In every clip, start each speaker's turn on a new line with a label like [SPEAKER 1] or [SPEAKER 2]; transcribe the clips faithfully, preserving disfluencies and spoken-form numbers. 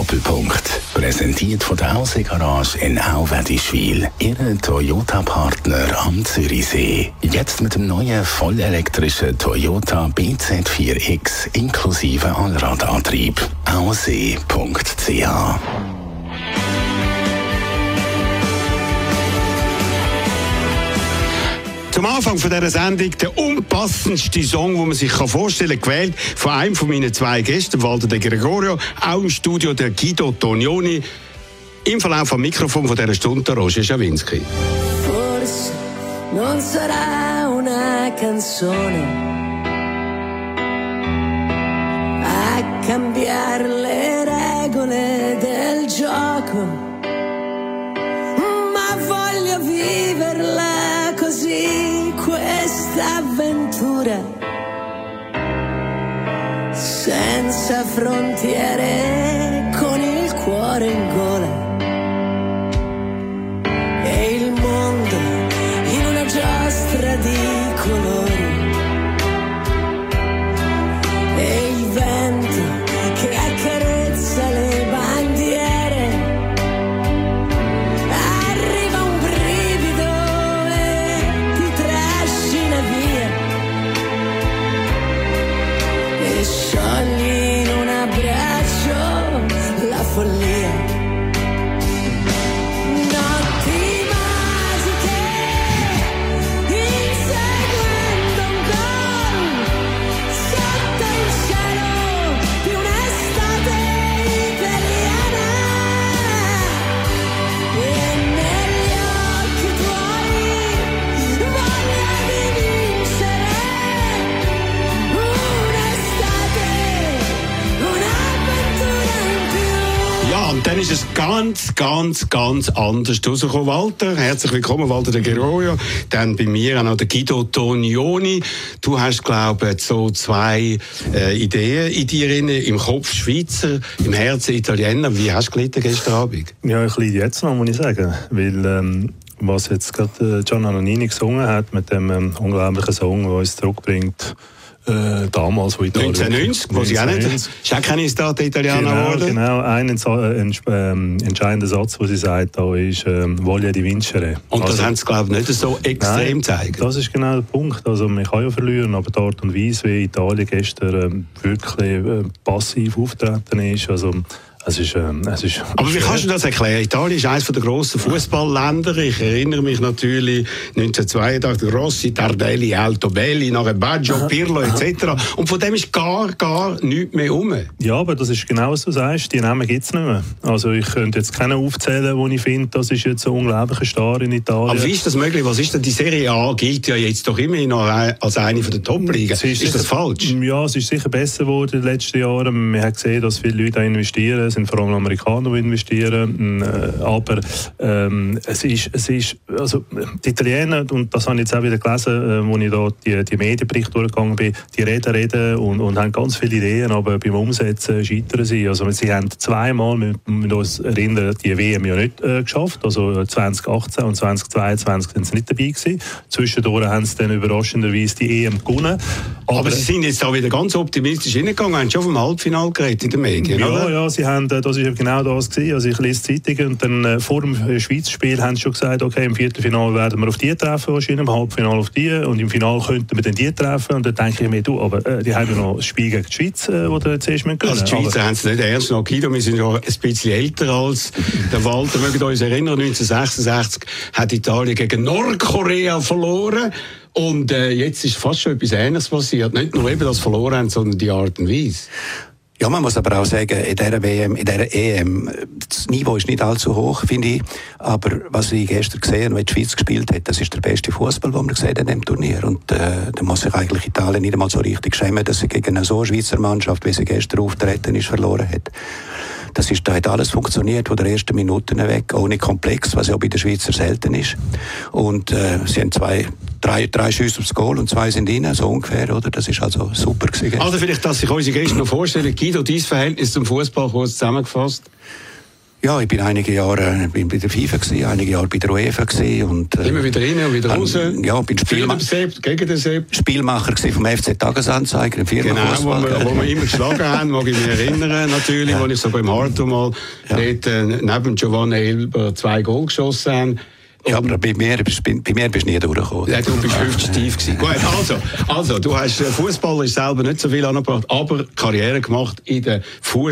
[SPEAKER 1] Doppelpunkt. Präsentiert von der Hause Garage in Auwedischwil. Ihre Toyota-Partner am Zürichsee. Jetzt mit dem neuen vollelektrischen Toyota B Z vier X inklusive Allradantrieb. aussee punkt c h.
[SPEAKER 2] Zum Anfang von dieser Sendung der unpassendste Song, den man sich vorstellen kann, gewählt von einem von meinen zwei Gästen, Walter De Gregorio, auch im Studio der Guido Tonioni. Im Verlauf am Mikrofon von dieser Stunde der Roger Schawinski.
[SPEAKER 3] Forse non sarà una canzone a cambiare le regole del gioco, ma voglio viverla così questa avventura, senza frontiere, con il cuore in gola e il mondo in una giostra di colori e il vento che accarezza le bandiere. Arriva un brivido e ti trascina via e sciogli in un abbraccio la follia.
[SPEAKER 2] Und dann ist es ganz, ganz, ganz anders rausgekommen. Walter, herzlich willkommen, Walter De Gregorio. Dann bei mir auch noch der Guido Tonioni. Du hast, glaube ich, so zwei äh, Ideen in dir drin. Im Kopf Schweizer, im Herzen Italiener. Wie hast du gelitten gestern Abend?
[SPEAKER 4] Ja, ich leide jetzt noch, muss ich sagen. Weil, ähm, was jetzt gerade Gianna Nannini gesungen hat, mit dem ähm, unglaublichen Song, der uns zurückbringt, Äh, damals, wo Italien...
[SPEAKER 2] neunzehnhundertneunzig, wo sie auch nicht... Ist auch keine State Italiener geworden?
[SPEAKER 4] Genau, genau. Ein ähm, entscheidender Satz, den sie sagt, da ist ähm, «Voglia di vincere».
[SPEAKER 2] Und das
[SPEAKER 4] also,
[SPEAKER 2] haben sie, glaube ich, nicht so extrem gezeigt.
[SPEAKER 4] Das ist genau der Punkt. Also, man kann ja verlieren, aber die Art und Weise, wie Italien gestern ähm, wirklich äh, passiv auftreten ist, also... Es ist, äh, es ist
[SPEAKER 2] Aber wie kannst du das erklären? Italien ist eines der grossen Fußballländer. Ich erinnere mich natürlich neunzehnhundertzweiundachtzig, Rossi, Tardelli, Altobelli, nachher Baggio, Pirlo et cetera. Und von dem ist gar, gar nichts mehr rum.
[SPEAKER 4] Ja, aber das ist genau was du sagst. Die Namen gibt es nicht mehr. Also ich könnte jetzt keinen aufzählen, wo ich finde, das ist jetzt ein unglaublicher Star in Italien.
[SPEAKER 2] Aber wie ist das möglich? Was ist denn die Serie A? Gilt ja jetzt doch immer noch als eine der Top-Ligen. Ist, ist das falsch?
[SPEAKER 4] Ja, es ist sicher besser geworden in den letzten Jahren. Man hat gesehen, dass viele Leute investieren. Es sind vor allem Amerikaner, die investieren. Aber ähm, es ist, es ist, also die Italiener, und das habe ich jetzt auch wieder gelesen, äh, als ich da die, die Medienberichte durchgegangen bin, die reden, reden und, und haben ganz viele Ideen, aber beim Umsetzen scheitern sie. Also sie haben zweimal, wir müssen uns erinnern, die W M ja nicht äh, geschafft. Also zwanzig achtzehn und zwanzig zweiundzwanzig sind sie nicht dabei gewesen. Zwischendurch haben sie dann überraschenderweise die E M gewonnen.
[SPEAKER 2] Aber, aber sie sind jetzt auch wieder ganz optimistisch hingegangen, haben schon vom Halbfinale geredet in den Medien,
[SPEAKER 4] ja,
[SPEAKER 2] oder?
[SPEAKER 4] Ja, sie haben, das ist genau das gewesen. Also ich lese Zeitungen und dann äh, vor dem Schweiz-Spiel haben sie schon gesagt, okay, im Viertelfinale werden wir auf die treffen, wahrscheinlich im Halbfinale auf die und im Finale könnten wir dann die treffen. Und dann denke ich mir, du, aber äh, die haben ja noch das Spiel gegen die Schweiz, äh, wo der zuerst können.
[SPEAKER 2] Also die Schweizer haben es nicht ernst genommen. Guido, wir sind ja ein bisschen älter als der Walter. Mögen uns erinnern, neunzehnhundertsechsundsechzig hat Italien gegen Nordkorea verloren. Und äh, jetzt ist fast schon etwas Ähnliches passiert. Nicht nur eben das verloren haben, sondern die Art und Weise.
[SPEAKER 5] Ja, man muss aber auch sagen, in dieser W M, in dieser E M, das Niveau ist nicht allzu hoch, finde ich. Aber was ich gestern gesehen habe, wie die Schweiz gespielt hat, das ist der beste Fußball, den wir gesehen haben in diesem Turnier. Und äh, da muss sich eigentlich Italien nicht einmal so richtig schämen, dass sie gegen eine so Schweizer Mannschaft, wie sie gestern auftreten ist, verloren hat. Das ist, da hat alles funktioniert von der ersten Minute weg, ohne Komplex, was ja bei den Schweizer selten ist. Und äh, sie haben zwei, drei, drei Schüsse aufs Goal und zwei sind rein, so ungefähr, oder? Das ist also super gewesen.
[SPEAKER 2] Also vielleicht, dass sich unsere Gäste noch vorstellen, Guido, dein Verhältnis zum Fußball kurz zusammengefasst?
[SPEAKER 5] Ja, ich bin einige Jahre bin bei der FIFA gewesen, einige Jahre bei der UEFA gewesen und äh,
[SPEAKER 2] immer wieder rein und wieder raus.
[SPEAKER 5] Ja, bin Spielma-
[SPEAKER 2] Sepp, gegen den Sepp.
[SPEAKER 5] Spielmacher gewesen vom F C Tagesanzeiger im Firma
[SPEAKER 2] Genau,
[SPEAKER 5] Fußball.
[SPEAKER 2] wo wir, wo wir immer geschlagen haben, mag ich mich erinnern natürlich, ja. Wo ich sogar im Harto mal ja. dort, äh, neben Giovanni Elber zwei Goal geschossen habe.
[SPEAKER 5] Ja, aber bei mir, bei mir bist du nie durchgekommen.
[SPEAKER 2] Ja, du bist hüftstief gewesen. Gut, also, also, du hast Fußballer selber nicht so viel angebracht, aber Karriere gemacht in der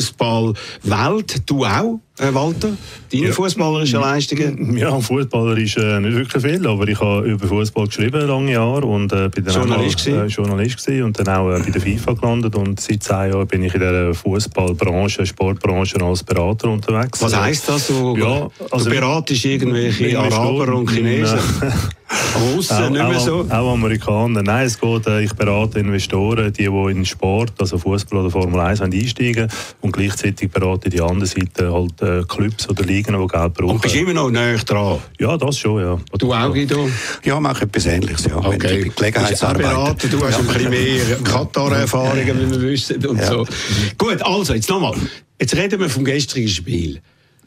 [SPEAKER 2] Fußballwelt. Du auch, äh, Walter? Deine ja. fußballerische Leistungen?
[SPEAKER 4] Ja, Fußballer ist äh, nicht wirklich viel, aber ich habe über Fußball geschrieben lange Jahre und äh, bin dann
[SPEAKER 2] Journalist,
[SPEAKER 4] auch, äh, Journalist gewesen und dann auch äh, bei der FIFA gelandet und seit zehn Jahren bin ich in der Fußballbranche, Sportbranche als Berater unterwegs.
[SPEAKER 2] Was heisst das? Du,
[SPEAKER 4] ja, also
[SPEAKER 2] du beratest irgendwelche Araber und Chinesen? Russen,
[SPEAKER 4] auch,
[SPEAKER 2] nicht mehr so?
[SPEAKER 4] Auch, auch Amerikaner. Nein, es geht, äh, ich berate Investoren, die, die in Sport, also Fußball oder Formel eins einsteigen und gleichzeitig berate die andere Seite halt äh, Clubs oder Ligen, die Geld brauchen.
[SPEAKER 2] Und bist du immer noch näher dran?
[SPEAKER 4] Ja, das schon, ja.
[SPEAKER 2] Du auch, Guido?
[SPEAKER 5] Ja, mache etwas Ähnliches, ja.
[SPEAKER 2] Okay.
[SPEAKER 5] Wenn Gelegenheitsarbeit.
[SPEAKER 2] Du hast ja. ein bisschen mehr Katar-Erfahrungen, wie wir wissen und ja. so. Gut, also, jetzt nochmal. Jetzt reden wir vom gestrigen Spiel.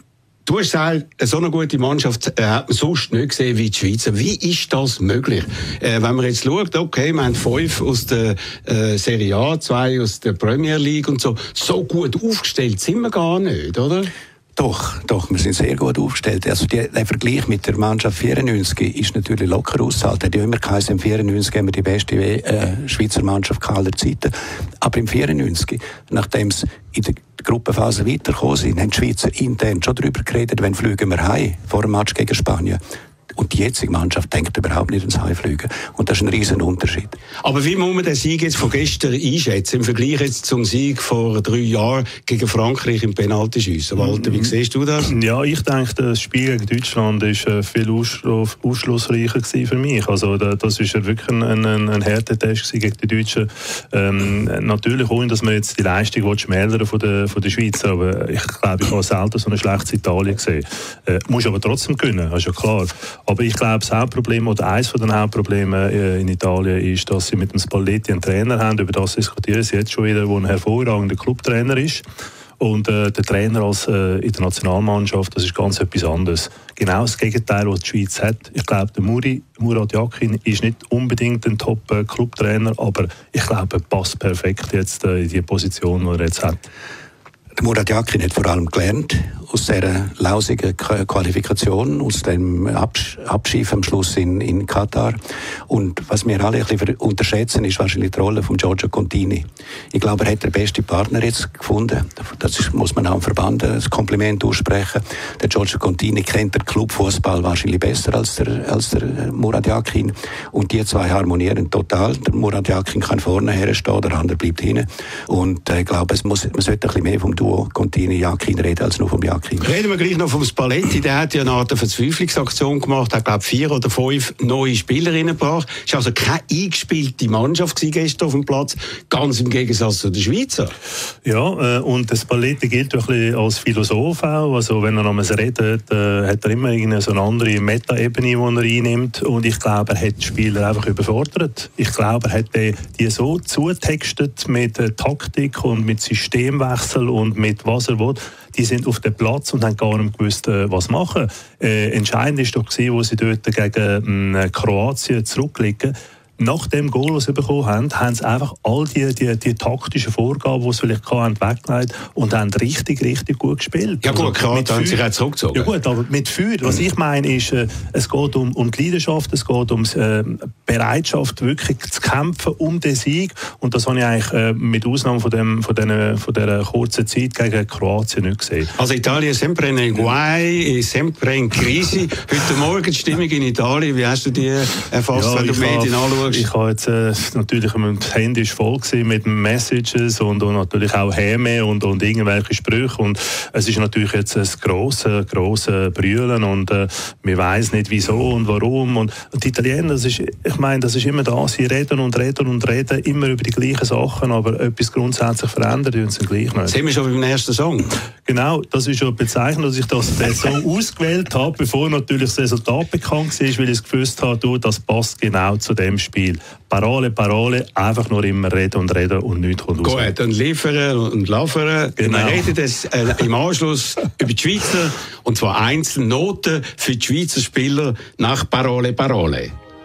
[SPEAKER 2] Du hast gesagt, so eine gute Mannschaft äh, hat man sonst nicht gesehen wie die Schweizer. Wie ist das möglich? Äh, wenn man jetzt schaut, okay, wir haben fünf aus der äh, Serie A, zwei aus der Premier League und so. So gut aufgestellt sind wir gar nicht, oder?
[SPEAKER 5] Doch, doch, wir sind sehr gut aufgestellt. Also die, der Vergleich mit der Mannschaft vierundneunzig ist natürlich locker ausgehalten. Hat ja immer geheißen, im vierundneunzig haben wir die beste äh, Schweizer Mannschaft aller Zeiten. Aber im vierundneunzig, nachdem es in der Gruppenphase weitergekommen sind, haben die Schweizer intern schon darüber geredet, wenn fliegen wir heim vor dem Match gegen Spanien. Und die jetzige Mannschaft denkt überhaupt nicht ans Heimfliegen. Und das ist ein riesen Unterschied.
[SPEAKER 2] Aber wie muss man den Sieg jetzt von gestern einschätzen, im Vergleich jetzt zum Sieg vor drei Jahren gegen Frankreich im Penaltyschiessen? Walter, wie siehst du das?
[SPEAKER 4] Ja, ich denke, das Spiel gegen Deutschland war viel ausschlussreicher für mich. Also, das war wirklich ein, ein, ein Härtetest gegen die Deutschen. Ähm, natürlich, ohne dass man jetzt die Leistung schmälern von der, von der Schweiz, aber ich glaube, ich habe selten so ein schlechtes Italien gesehen. Äh, muss aber trotzdem können, das ist ja klar. Aber ich glaube, das Hauptproblem oder eines von den Hauptproblemen in Italien ist, dass sie mit dem Spalletti einen Trainer haben, über das diskutieren sie jetzt schon wieder, der ein hervorragender Clubtrainer ist. Und äh, der Trainer als, äh, in der Nationalmannschaft, das ist ganz etwas anderes. Genau das Gegenteil, was die Schweiz hat. Ich glaube, der Muri, Murat Yakin ist nicht unbedingt ein Top-Clubtrainer, aber ich glaube, er passt perfekt jetzt äh, in die Position, die er jetzt hat.
[SPEAKER 5] Der Murat Yakin hat vor allem gelernt aus dieser lausigen Qualifikation, aus dem Absch- Abschied am Schluss in, in Katar. Und was wir alle ein bisschen unterschätzen, ist wahrscheinlich die Rolle von Giorgio Contini. Ich glaube, er hat den besten Partner jetzt gefunden. Das ist, muss man auch im Verband ein Kompliment aussprechen. Der Giorgio Contini kennt den Clubfußball wahrscheinlich besser als der, als der Murat Yakin. Und die zwei harmonieren total. Der Murat Yakin kann vorne herstehen, der andere bleibt hinten. Und äh, ich glaube, es muss, man sollte ein bisschen mehr vom Duo Contini-Yakin reden als nur vom Yakin.
[SPEAKER 2] Reden wir gleich noch vom Spalletti. Der hat ja eine Art Verzweiflungsaktion gemacht. Er hat, glaube ich, vier oder fünf neue Spielerinnen gebracht. Es war also keine eingespielte Mannschaft gestern auf dem Platz. Ganz im Gegensatz zu den Schweizer.
[SPEAKER 4] Ja, äh, und der Spalletti gilt ein bisschen als Philosoph auch. Also, wenn er einmal redet, äh, hat er immer so eine andere Meta-Ebene, die er einnimmt. Und ich glaube, er hat die Spieler einfach überfordert. Ich glaube, er hat die, die so zutextet mit äh, Taktik und mit Systemwechsel und mit was er will. Die sind auf dem Platz und haben gar nicht gewusst, was machen. Äh, entscheidend war doch, wo sie dort gegen äh, Kroatien zurückliegen. Nach dem Goal, das sie bekommen haben, haben sie einfach all die, die, die taktischen Vorgaben, die sie vielleicht hatten, weggelegt und haben richtig, richtig gut gespielt.
[SPEAKER 2] Ja gut, klar,
[SPEAKER 4] also,
[SPEAKER 2] haben sich auch zurückgezogen.
[SPEAKER 4] Ja gut, aber mit Feuer. Was ich meine ist, äh, es geht um, um die Leidenschaft, es geht um die äh, Bereitschaft, wirklich zu kämpfen um den Sieg. Und das habe ich eigentlich äh, mit Ausnahme von, dem, von, den, von dieser kurzen Zeit gegen Kroatien nicht gesehen.
[SPEAKER 2] Also Italien sempre in guai, sempre in crisi. Heute Morgen die Stimmung in Italien, wie hast du die erfasst, ja, wenn du Medien anschaust?
[SPEAKER 4] Ich habe jetzt äh, natürlich, mein Handy ist voll gewesen mit Messages und, und natürlich auch Häme und, und irgendwelche Sprüche und es ist natürlich jetzt ein grosses, grosses Brüllen und äh, man weiss nicht wieso und warum und, und die Italiener, das ist, ich meine, das ist immer da, sie reden und reden und reden immer über die gleichen Sachen, aber etwas grundsätzlich verändert uns gleich nicht.
[SPEAKER 2] Sind wir schon beim ersten Song?
[SPEAKER 4] Genau, das ist ja bezeichnend, dass ich das den Song ausgewählt habe, bevor natürlich das Resultat bekannt war, weil ich gewusst habe, du, das passt genau zu dem Spiel. Parole, Parole, einfach nur immer reden und reden und nichts kommt raus.
[SPEAKER 2] Gut, dann liefern und liefern. Genau. Wir reden das, äh, im Anschluss über die Schweizer, und zwar einzelne Noten für die Schweizer Spieler nach Parole, Parole.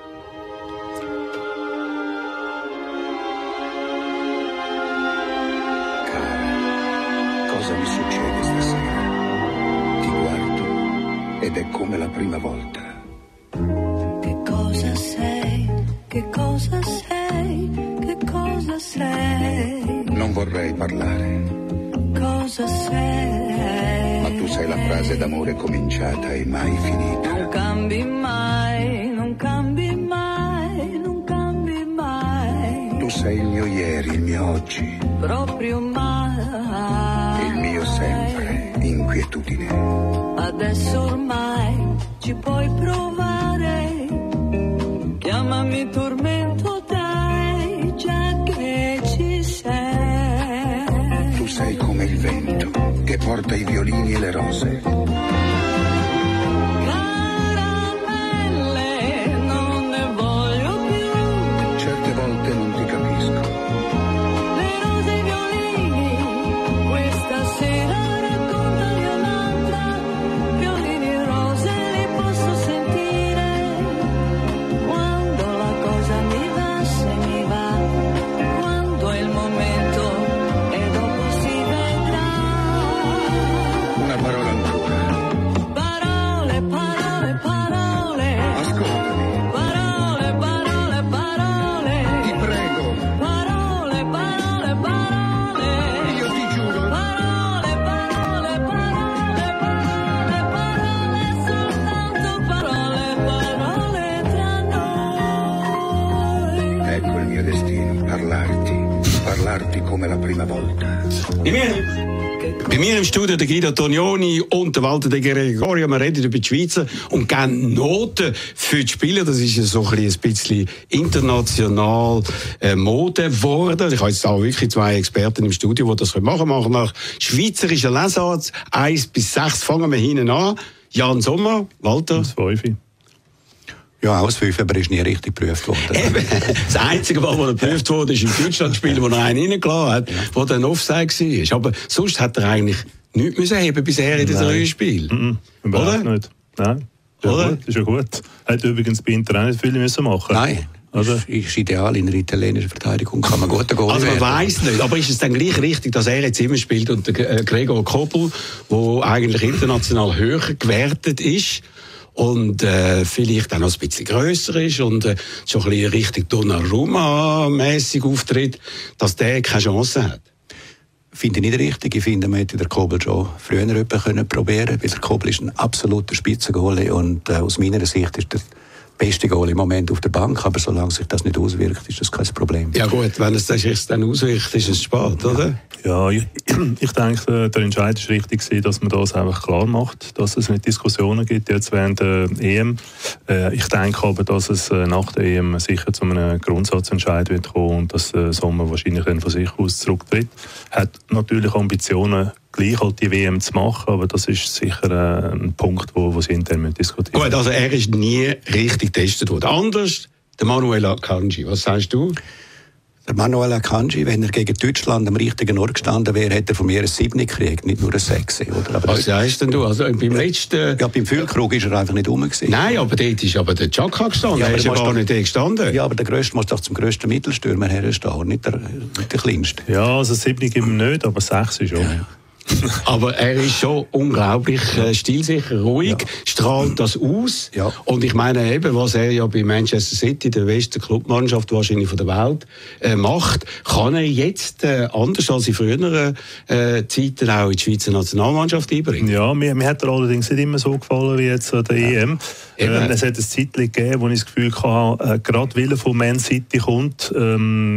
[SPEAKER 6] Cosa mi succede stasera? Ti guardo ed è come la prima volta.
[SPEAKER 3] Che cosa sei? Che cosa sei? Che cosa sei?
[SPEAKER 6] Non vorrei parlare,
[SPEAKER 3] Cosa sei?
[SPEAKER 6] ma tu sei la frase d'amore cominciata e mai finita.
[SPEAKER 3] Non cambi mai, non cambi mai, non cambi mai.
[SPEAKER 6] Tu sei il mio ieri, il mio oggi,
[SPEAKER 3] Proprio mai.
[SPEAKER 6] il mio sempre, inquietudine.
[SPEAKER 3] Adesso ormai ci puoi provare. Chiamami tormento, dai, già che ci sei.
[SPEAKER 6] Tu sei come il vento che porta i violini e le rose.
[SPEAKER 3] Caramelle, non ne voglio più.
[SPEAKER 6] Certe volte non ti capisco.
[SPEAKER 3] Le rose e i violini, questa sera raccontami un'altra. Violini e rose li posso sentire. Quando la cosa mi va, se mi va. Quando è il momento e dopo si vedrà.
[SPEAKER 6] Una parola ancora.
[SPEAKER 3] Parole, parole, parole.
[SPEAKER 6] Ascoltami,
[SPEAKER 3] Parole, parole, parole.
[SPEAKER 6] ti prego,
[SPEAKER 3] Parole, parole, parole.
[SPEAKER 6] io ti giuro.
[SPEAKER 3] Parole, parole, parole, parole, parole, soltanto parole, parole tra noi.
[SPEAKER 6] Ecco il mio destino, parlarti, parlarti come la prima volta.
[SPEAKER 2] Bei mir, bei mir im Studio der Guido Tonioni und der Walter de Gregorio. Wir reden über die Schweizer und geben Noten für die Spieler. Das ist ja so ein bisschen international äh, Mode geworden. Ich habe jetzt auch wirklich zwei Experten im Studio, die das machen können. Machen nach schweizerischer Lesart eins bis sechs. Fangen wir hinten an. Jan Sommer, Walter.
[SPEAKER 4] Das Fünfe.
[SPEAKER 5] Ja, aus fünf, aber er ist nie richtig geprüft worden.
[SPEAKER 2] Eben, das einzige Mal, wo er geprüft wurde, ist im Deutschland-Spiel, wo er einen reingelassen hat, ja, wo dann Offside war. Aber sonst hat er eigentlich nichts müssen heben bisher in diesem Spiel.
[SPEAKER 4] Mhm. Überhaupt
[SPEAKER 2] Oder?
[SPEAKER 4] nicht. Nein. Ist
[SPEAKER 2] Oder?
[SPEAKER 4] ja gut. Ist ja gut. Hat übrigens bei Inter auch nicht viel müssen machen.
[SPEAKER 5] Nein,
[SPEAKER 4] Oder?
[SPEAKER 5] das ist ideal. In der italienischen Verteidigung kann man gut Goal
[SPEAKER 2] Also man
[SPEAKER 5] werden.
[SPEAKER 2] weiss nicht, aber ist es dann gleich richtig, dass er jetzt immer spielt und der äh, Gregor Kobel, der eigentlich international höher gewertet ist und äh, vielleicht auch noch ein bisschen grösser ist und äh, schon ein bisschen Richtung Donnarumma-mässig auftritt, dass der keine Chance hat?
[SPEAKER 5] Finde ich nicht richtig. Ich finde, man hätte den Kobel schon früher jemanden können probieren, weil der Kobel ist ein absoluter Spitzengoalie und äh, aus meiner Sicht ist der beste Goal im Moment auf der Bank, aber solange sich das nicht auswirkt, ist das kein Problem.
[SPEAKER 2] Ja gut, wenn es sich dann auswirkt, ist es spät, oder?
[SPEAKER 4] Ja, ich, ich denke, der Entscheid war richtig, dass man das einfach klar macht, dass es nicht Diskussionen gibt jetzt während der E M. Äh, ich denke aber, dass es nach der E M sicher zu einem Grundsatzentscheid wird kommen und dass der Sommer wahrscheinlich dann von sich aus zurücktritt. Hat natürlich Ambitionen, gleich halt die W M zu machen, aber das ist sicher äh, ein Punkt, wo, wo sie intern diskutieren.
[SPEAKER 2] Gut, also er ist nie richtig getestet worden. Anders, der Manuel Akanji, was sagst du?
[SPEAKER 5] Der Manuel Akanji, wenn er gegen Deutschland am richtigen Ort gestanden wäre, hätte er von mir ein sieben gekriegt, nicht nur ein sechs. Oder? Aber
[SPEAKER 2] Was sagst denn du? Also beim letzten...
[SPEAKER 5] ja, beim Füllkrug ist er einfach nicht rum gewesen.
[SPEAKER 2] Nein, aber dort ist aber der Xhaka gestanden.
[SPEAKER 5] Ja,
[SPEAKER 2] Ja, er
[SPEAKER 5] aber
[SPEAKER 2] ist ja
[SPEAKER 5] du musst
[SPEAKER 2] gar
[SPEAKER 5] doch-
[SPEAKER 2] nicht dort gestanden.
[SPEAKER 5] Ja, aber der Grösste muss doch zum grössten Mittelstürmer herstehen, nicht der, nicht der Kleinste.
[SPEAKER 4] Ja, also sieben gibt es nicht, aber sechs ist schon.
[SPEAKER 5] Ja, ja.
[SPEAKER 2] Aber er ist schon unglaublich äh, stilsicher, ruhig,
[SPEAKER 5] Ja.
[SPEAKER 2] strahlt das aus.
[SPEAKER 5] Ja.
[SPEAKER 2] Und ich meine eben, was er ja bei Manchester City, der besten Clubmannschaft wahrscheinlich von der Welt, äh, macht, kann er jetzt äh, anders als in früheren äh, Zeiten auch in die Schweizer Nationalmannschaft einbringen.
[SPEAKER 4] Ja, mir, mir hat er allerdings nicht immer so gefallen wie jetzt an der E M.
[SPEAKER 2] Eben.
[SPEAKER 4] Ähm, es hat ein Zeitchen gegeben, wo ich das Gefühl hatte, äh, gerade weil er von Man City kommt, ähm,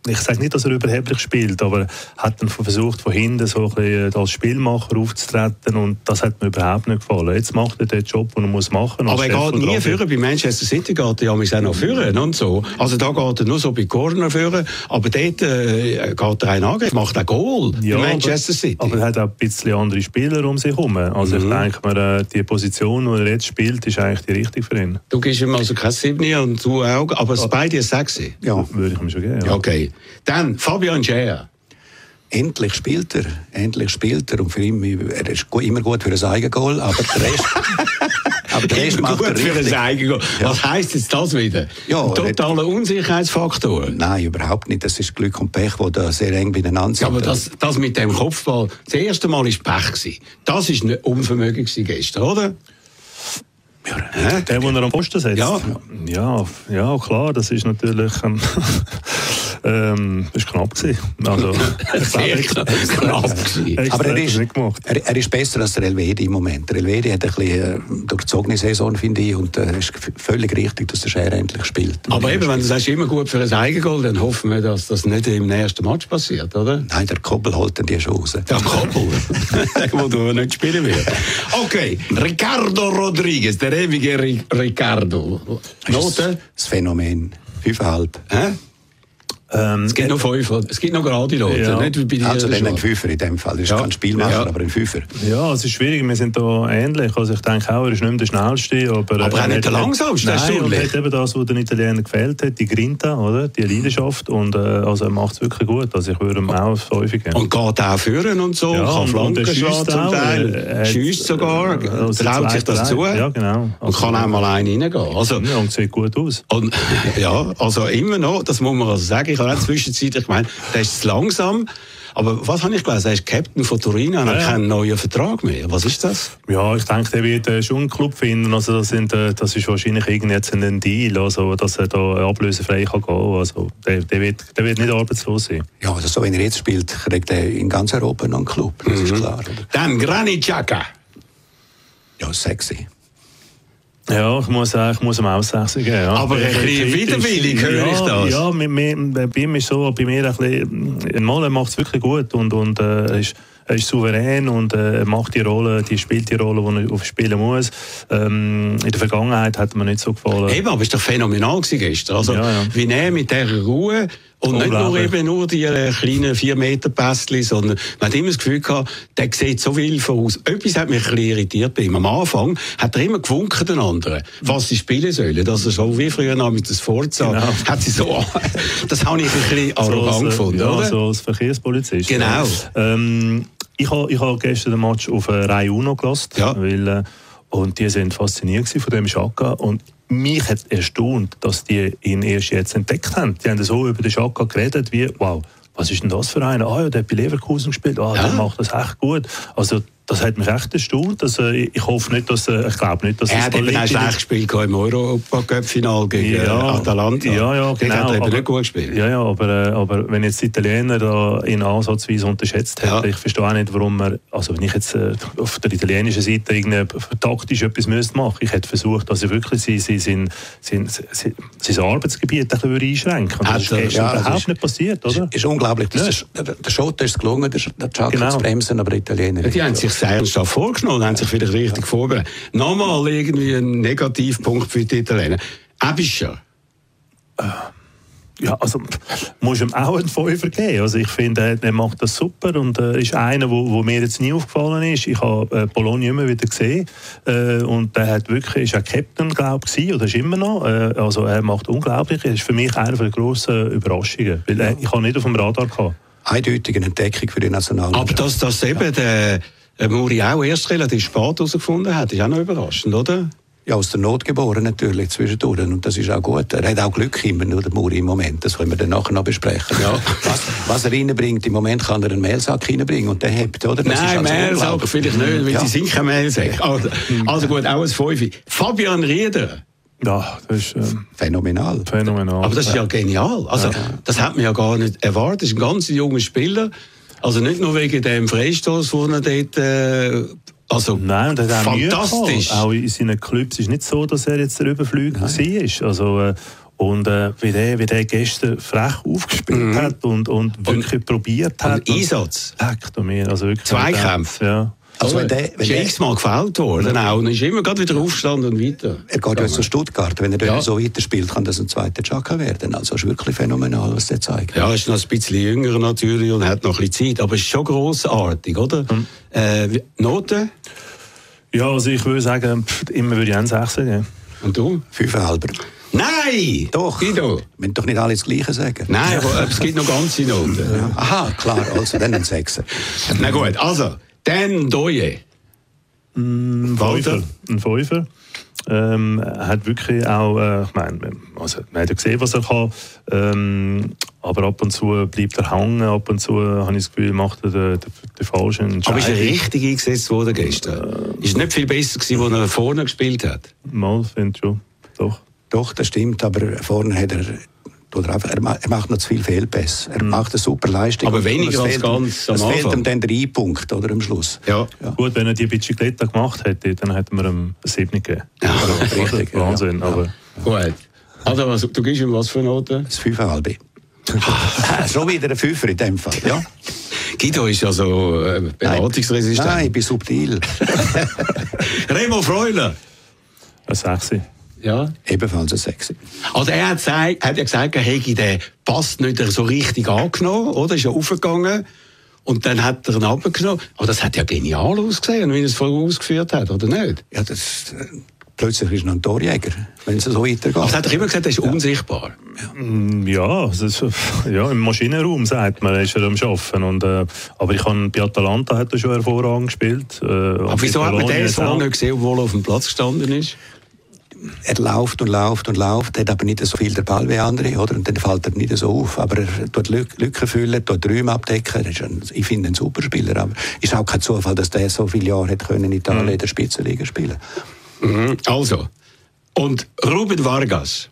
[SPEAKER 4] ich sage nicht, dass er überheblich spielt, aber hat dann versucht, von hinten so ein bisschen als Spielmacher aufzutreten und das hat mir überhaupt nicht gefallen. Jetzt macht er den Job, den er muss machen muss.
[SPEAKER 2] Aber er geht nie führen. Bei Manchester City geht er ja auch noch führen und so. Also da geht er nur so bei Corner führen, aber dort äh, geht er einen Angriff, macht ein Goal
[SPEAKER 4] ja,
[SPEAKER 2] bei Manchester City.
[SPEAKER 4] Aber er hat auch ein bisschen andere Spieler um sich herum. Also mhm. ich denke mir, die Position, die er jetzt spielt, ist eigentlich die richtige für ihn.
[SPEAKER 2] Du gibst ihm also kein Siebni und du auch, aber es beide ein Sechsi.
[SPEAKER 5] Ja,
[SPEAKER 4] würde ich ihm schon geben. Ja.
[SPEAKER 2] Okay. Dann Fabian Schär.
[SPEAKER 5] Endlich spielt er, endlich spielt er und für ihn, er ist immer gut für ein Eigengoal, aber der Rest, aber der Rest macht er
[SPEAKER 2] für
[SPEAKER 5] richtig.
[SPEAKER 2] ein Eigengoal. Ja. Was heisst jetzt das wieder?
[SPEAKER 5] Ja,
[SPEAKER 2] ein totaler Unsicherheitsfaktor?
[SPEAKER 5] Nein, überhaupt nicht. Das ist Glück und Pech, die da sehr eng beieinander sind.
[SPEAKER 2] Ja, aber das, das mit dem Kopfball, das erste Mal war Pech gewesen. Das war nicht Unvermögen gewesen gestern, oder?
[SPEAKER 4] Ja, der, den er am Posten setzt?
[SPEAKER 2] Ja.
[SPEAKER 4] Ja, ja, klar, das ist natürlich ähm, ähm, das war knapp gewesen. Also,
[SPEAKER 2] sehr knapp, knapp gewesen.
[SPEAKER 5] Aber er ist, er, er ist besser als der Elvedi im Moment. Der Elvedi hat ein bisschen äh, durchzogene Saison, finde ich, und es äh, ist völlig richtig, dass der Schär endlich spielt.
[SPEAKER 2] Aber eben, wenn du sagst, immer gut für ein Eigengoal, dann hoffen wir, dass das nicht im nächsten Match passiert, oder?
[SPEAKER 5] Nein, der Koppel holt dann die schon raus.
[SPEAKER 2] Der Koppel? Wo du aber nicht spielen wirst. Okay, Ricardo Rodriguez, der ewige Ricardo. Note?
[SPEAKER 5] Das Phänomen. Fünfeinhalb.
[SPEAKER 2] Hä? Ähm, es gibt noch fünf, es gibt noch gerade Leute, ja. Nicht wie bei dir.
[SPEAKER 5] Also dann ein Fünfer in dem Fall, das ist ja. Kein Spielmacher, ja. Aber ein Fünfer.
[SPEAKER 4] Ja, es ist schwierig, wir sind da ähnlich, also ich denke auch, er ist nicht mehr der Schnellste, aber...
[SPEAKER 2] Aber er auch nicht der Langsamste,
[SPEAKER 4] das ist und hat eben das, was den Italienern gefehlt hat, die Grinta, oder? Die Leidenschaft und äh, also er macht es wirklich gut, also ich würde ihm auch häufig geben.
[SPEAKER 2] Und geht auch führen und so,
[SPEAKER 4] ja,
[SPEAKER 2] kann Flanken schlagen zum Teil, schießt sogar, also traut sich das zu ja, genau. Also und kann auch mal einen reingehen. Also,
[SPEAKER 4] ja, und sieht gut aus.
[SPEAKER 2] Und, ja, also immer noch, das muss man also sagen, ich habe auch zwischenzeitlich gemeint, der ist zu langsam. Aber was habe ich gelesen? Er ist Captain von Turin, er hat ja. keinen neuen Vertrag mehr. Was ist das?
[SPEAKER 4] Ja, ich denke, der wird äh, schon einen Club finden. Also das, sind, äh, das ist wahrscheinlich irgendwie jetzt ein Deal, also, dass er da ablösefrei kann gehen. Also der, der, wird, der wird nicht arbeitslos sein.
[SPEAKER 5] Ja, also so, wenn er jetzt spielt, kriegt er in ganz Europa noch einen Club. Das mhm. ist klar. Oder?
[SPEAKER 2] Dann Granit Xhaka.
[SPEAKER 5] Ja, sexy.
[SPEAKER 4] Ja, ich muss, ich muss ihm auch sechs geben. Ja.
[SPEAKER 2] Aber ein bisschen widerwillig höre
[SPEAKER 4] ja,
[SPEAKER 2] ich das.
[SPEAKER 4] Ja, mit mir, bei ihm ist so, bei mir ein bisschen, mal, er macht es wirklich gut und, und äh, er, ist, er ist souverän und äh, er macht die Rolle, die spielt die Rolle, die er spielen muss. Ähm, in der Vergangenheit hat mir nicht so gefallen.
[SPEAKER 2] Eben, aber es war doch phänomenal gestern. Also,
[SPEAKER 4] ja, ja.
[SPEAKER 2] Wie er mit dieser Ruhe und nicht nur eben nur die äh, kleinen vier Meter Pässchen, sondern man hat immer das Gefühl gehabt, der sieht so viel voraus. Etwas hat mich ein bisschen irritiert bei ihm. Am Anfang hat er immer gewunken den anderen, was sie spielen sollen. Also so wie früher noch mit das Forza.
[SPEAKER 4] Genau.
[SPEAKER 2] Hat sie so, das habe ich ein bisschen arrogant
[SPEAKER 4] so als,
[SPEAKER 2] gefunden,
[SPEAKER 4] ja,
[SPEAKER 2] oder?
[SPEAKER 4] so als Verkehrspolizist.
[SPEAKER 2] Genau.
[SPEAKER 4] Ja. Ähm, ich habe ich ha gestern den Match auf äh, Rai Uno gelassen,
[SPEAKER 2] ja.
[SPEAKER 4] weil, äh, und die sind fasziniert von dem Xhaka und mich hat erstaunt, dass die ihn erst jetzt entdeckt haben. Die haben so über den Xhaka geredet, wie, wow, was ist denn das für einer? Ah ja, der hat bei Leverkusen gespielt, ah, ja. Der macht das echt gut. Also, das hat mich echt erstaunt. Also, ich hoffe nicht, dass, ich glaube nicht, dass
[SPEAKER 2] er hat eben auch schlecht gespielt im Europa-Cup-Final gegen
[SPEAKER 4] ja,
[SPEAKER 2] Atalanta.
[SPEAKER 4] Ja, ja, genau.
[SPEAKER 2] Er hat eben
[SPEAKER 4] aber,
[SPEAKER 2] nicht gut gespielt.
[SPEAKER 4] Ja, ja, aber, aber wenn jetzt die Italiener da ihn ansatzweise unterschätzt hätten, ja. Ich verstehe auch nicht, warum er, also wenn ich jetzt äh, auf der italienischen Seite irgendwie taktisch etwas müsste machen, ich hätte versucht, dass er wirklich sein, sein, sein, sein, sein, sein Arbeitsgebiet ein bisschen einschränken. Und das ist gestern ja, überhaupt ist, nicht passiert, oder?
[SPEAKER 5] Ist, ist unglaublich. Das, der, der Schotter ist gelungen, der Xhaka genau. zu bremsen, aber die Italiener.
[SPEAKER 2] Ja, die haben sich sehr ernsthaft vorgenommen, haben sich vielleicht richtig ja. vorbereitet. Nochmal irgendwie ein Negativpunkt für die Italiener. Abischer.
[SPEAKER 4] Äh, ja, also muss ihm auch einen Fünfer geben. Also ich finde, er macht das super und äh, ist einer, wo, wo mir jetzt nie aufgefallen ist. Ich habe äh, Bologna immer wieder gesehen äh, und der hat wirklich, ist auch Captain, glaube ich, oder ist immer noch. Äh, also er macht unglaublich. Er ist für mich einer der grossen Überraschungen, weil äh, ich habe nicht auf dem Radar gehabt.
[SPEAKER 5] Eindeutige Entdeckung für die Nationalmannschaft.
[SPEAKER 2] Aber dass das eben der Muri auch erst relativ spät herausgefunden hat, ist auch noch überraschend, oder?
[SPEAKER 5] Ja, aus der Not geboren natürlich zwischendurch. Und das ist auch gut. Er hat auch Glück immer, nur der Muri im Moment. Das können wir dann nachher noch besprechen. Ja. Was, was er reinbringt, im Moment kann er einen Mehlsack reinbringen und der hebt, oder? Das
[SPEAKER 2] Nein, also Mehlsack vielleicht nicht, weil ja. Sie sind kein Mehlsack. Also, also gut, auch ein Fünfi. Fabian Rieder.
[SPEAKER 4] Ja, das ist ähm,
[SPEAKER 5] phänomenal.
[SPEAKER 4] phänomenal.
[SPEAKER 2] Aber das ist ja genial. Also, ja. Das hat man ja gar nicht erwartet. Das ist ein ganz junger Spieler. Also nicht nur wegen dem Freistoß, den er dort... Äh, also
[SPEAKER 4] Nein, das hat
[SPEAKER 2] fantastisch.
[SPEAKER 4] Auch in seinen Clubs ist nicht so, dass er jetzt der Überflüger war. Also, äh, Und äh, wie, der, wie der gestern frech aufgespielt
[SPEAKER 2] Mhm.
[SPEAKER 4] hat und, und wirklich und, probiert hat.
[SPEAKER 2] Und Einsatz.
[SPEAKER 4] Leck du mir. Also wirklich
[SPEAKER 2] Zweikämpfe.
[SPEAKER 4] Ja.
[SPEAKER 5] Also wenn der,
[SPEAKER 2] ist
[SPEAKER 5] wenn der,
[SPEAKER 2] x-mal gefällt worden auch. Und ist immer gerade wieder aufgestanden und weiter.
[SPEAKER 5] er geht ja zu Stuttgart. Wenn er dort
[SPEAKER 2] Ja.
[SPEAKER 5] so weiterspielt, kann das ein zweiter Xhaka werden. Also es ist wirklich phänomenal, was der zeigt.
[SPEAKER 2] Ja, er ist noch ein bisschen jünger natürlich und hat noch ein bisschen Zeit. Aber es ist schon grossartig, oder?
[SPEAKER 4] Mhm.
[SPEAKER 2] Äh, wie- Noten?
[SPEAKER 4] ja, also ich würde sagen, pff, immer würde ich einen Sechser geben.
[SPEAKER 2] Und du?
[SPEAKER 5] Fünf halber.
[SPEAKER 2] Nein!
[SPEAKER 5] Doch.
[SPEAKER 2] Guido?
[SPEAKER 5] Wir müssen doch nicht alle das Gleiche sagen.
[SPEAKER 2] Nein, aber es gibt noch ganze Noten.
[SPEAKER 5] Aha, klar, also dann ein Sechser.
[SPEAKER 2] Na gut, also, dann Doye.
[SPEAKER 4] Ein Fünfer. Ein Fünfer. Ähm, er hat wirklich auch, äh, ich meine, also, man hat ja gesehen, was er kann, ähm, aber ab und zu bleibt er hängen, ab und zu äh, habe ich das Gefühl, macht er den, den, den falschen Entscheid.
[SPEAKER 2] Aber ist er richtig eingesetzt worden gestern? Ist nicht viel besser gewesen, als er vorne gespielt hat?
[SPEAKER 4] Mal, finde ich schon, doch.
[SPEAKER 5] Doch, das stimmt, aber vorne hat er, tut er, einfach, er ma- er macht noch zu viel Fehlpässe. Er macht eine super Leistung.
[SPEAKER 2] Aber
[SPEAKER 5] und
[SPEAKER 2] weniger
[SPEAKER 5] es
[SPEAKER 2] als
[SPEAKER 5] fehlt
[SPEAKER 2] ganz
[SPEAKER 5] ihm-
[SPEAKER 2] am
[SPEAKER 5] Es fehlt
[SPEAKER 2] Anfang.
[SPEAKER 5] ihm dann der Ein-Punkt, oder, am Schluss.
[SPEAKER 2] Ja.
[SPEAKER 5] Ja.
[SPEAKER 4] Gut, wenn er die Bicicletta gemacht hätte, dann hätten wir ihm eine sieben gegeben.
[SPEAKER 2] Ja,
[SPEAKER 4] Also,
[SPEAKER 5] richtig, ja.
[SPEAKER 4] Wahnsinn,
[SPEAKER 5] Ja.
[SPEAKER 4] aber...
[SPEAKER 2] Gut. Also, was, du gibst ihm was für Noten?
[SPEAKER 5] Das Fünfeinhalb. Schon wieder ein Fünfer in dem Fall, ja.
[SPEAKER 2] Guido ist ja so äh, beratungsresistent.
[SPEAKER 5] Nein, ich bin subtil.
[SPEAKER 2] Remo Freuler.
[SPEAKER 4] Ein Sechser.
[SPEAKER 2] Ja.
[SPEAKER 5] Ebenfalls ein Sechser.
[SPEAKER 2] Also er hat, gesagt, hat ja gesagt, er hätte den Pass nicht so richtig angenommen, oder? Ist ja aufgegangen. Und dann hat er ihn abgenommen. Aber das hat ja genial ausgesehen, wie er es vorher ausgeführt hat, oder nicht?
[SPEAKER 5] Ja, das, äh, plötzlich ist er noch ein Torjäger, wenn es so weitergeht.
[SPEAKER 2] Aber er hat doch immer gesagt, er ist unsichtbar.
[SPEAKER 4] Mm, Ja, das ist, ja, im Maschinenraum sagt man, ist er am Arbeiten. Und, äh, aber ich habe bei Atalanta hat er schon hervorragend gespielt. Äh,
[SPEAKER 2] Aber wieso hat man den so
[SPEAKER 4] auch
[SPEAKER 2] nicht gesehen, obwohl er auf dem Platz gestanden ist?
[SPEAKER 5] Er läuft und läuft und läuft, hat aber nicht so viel der Ball wie andere, oder? Und dann fällt er nicht so auf. Aber er tut Lück- Lücken füllen, tut Räume abdecken. Er ist ein, ich finde ihn ein super Spieler. Aber ist auch kein Zufall, dass der so viele Jahre hat können in Italien in der Spitzenliga spielen.
[SPEAKER 2] Mhm. Also. Und Ruben Vargas.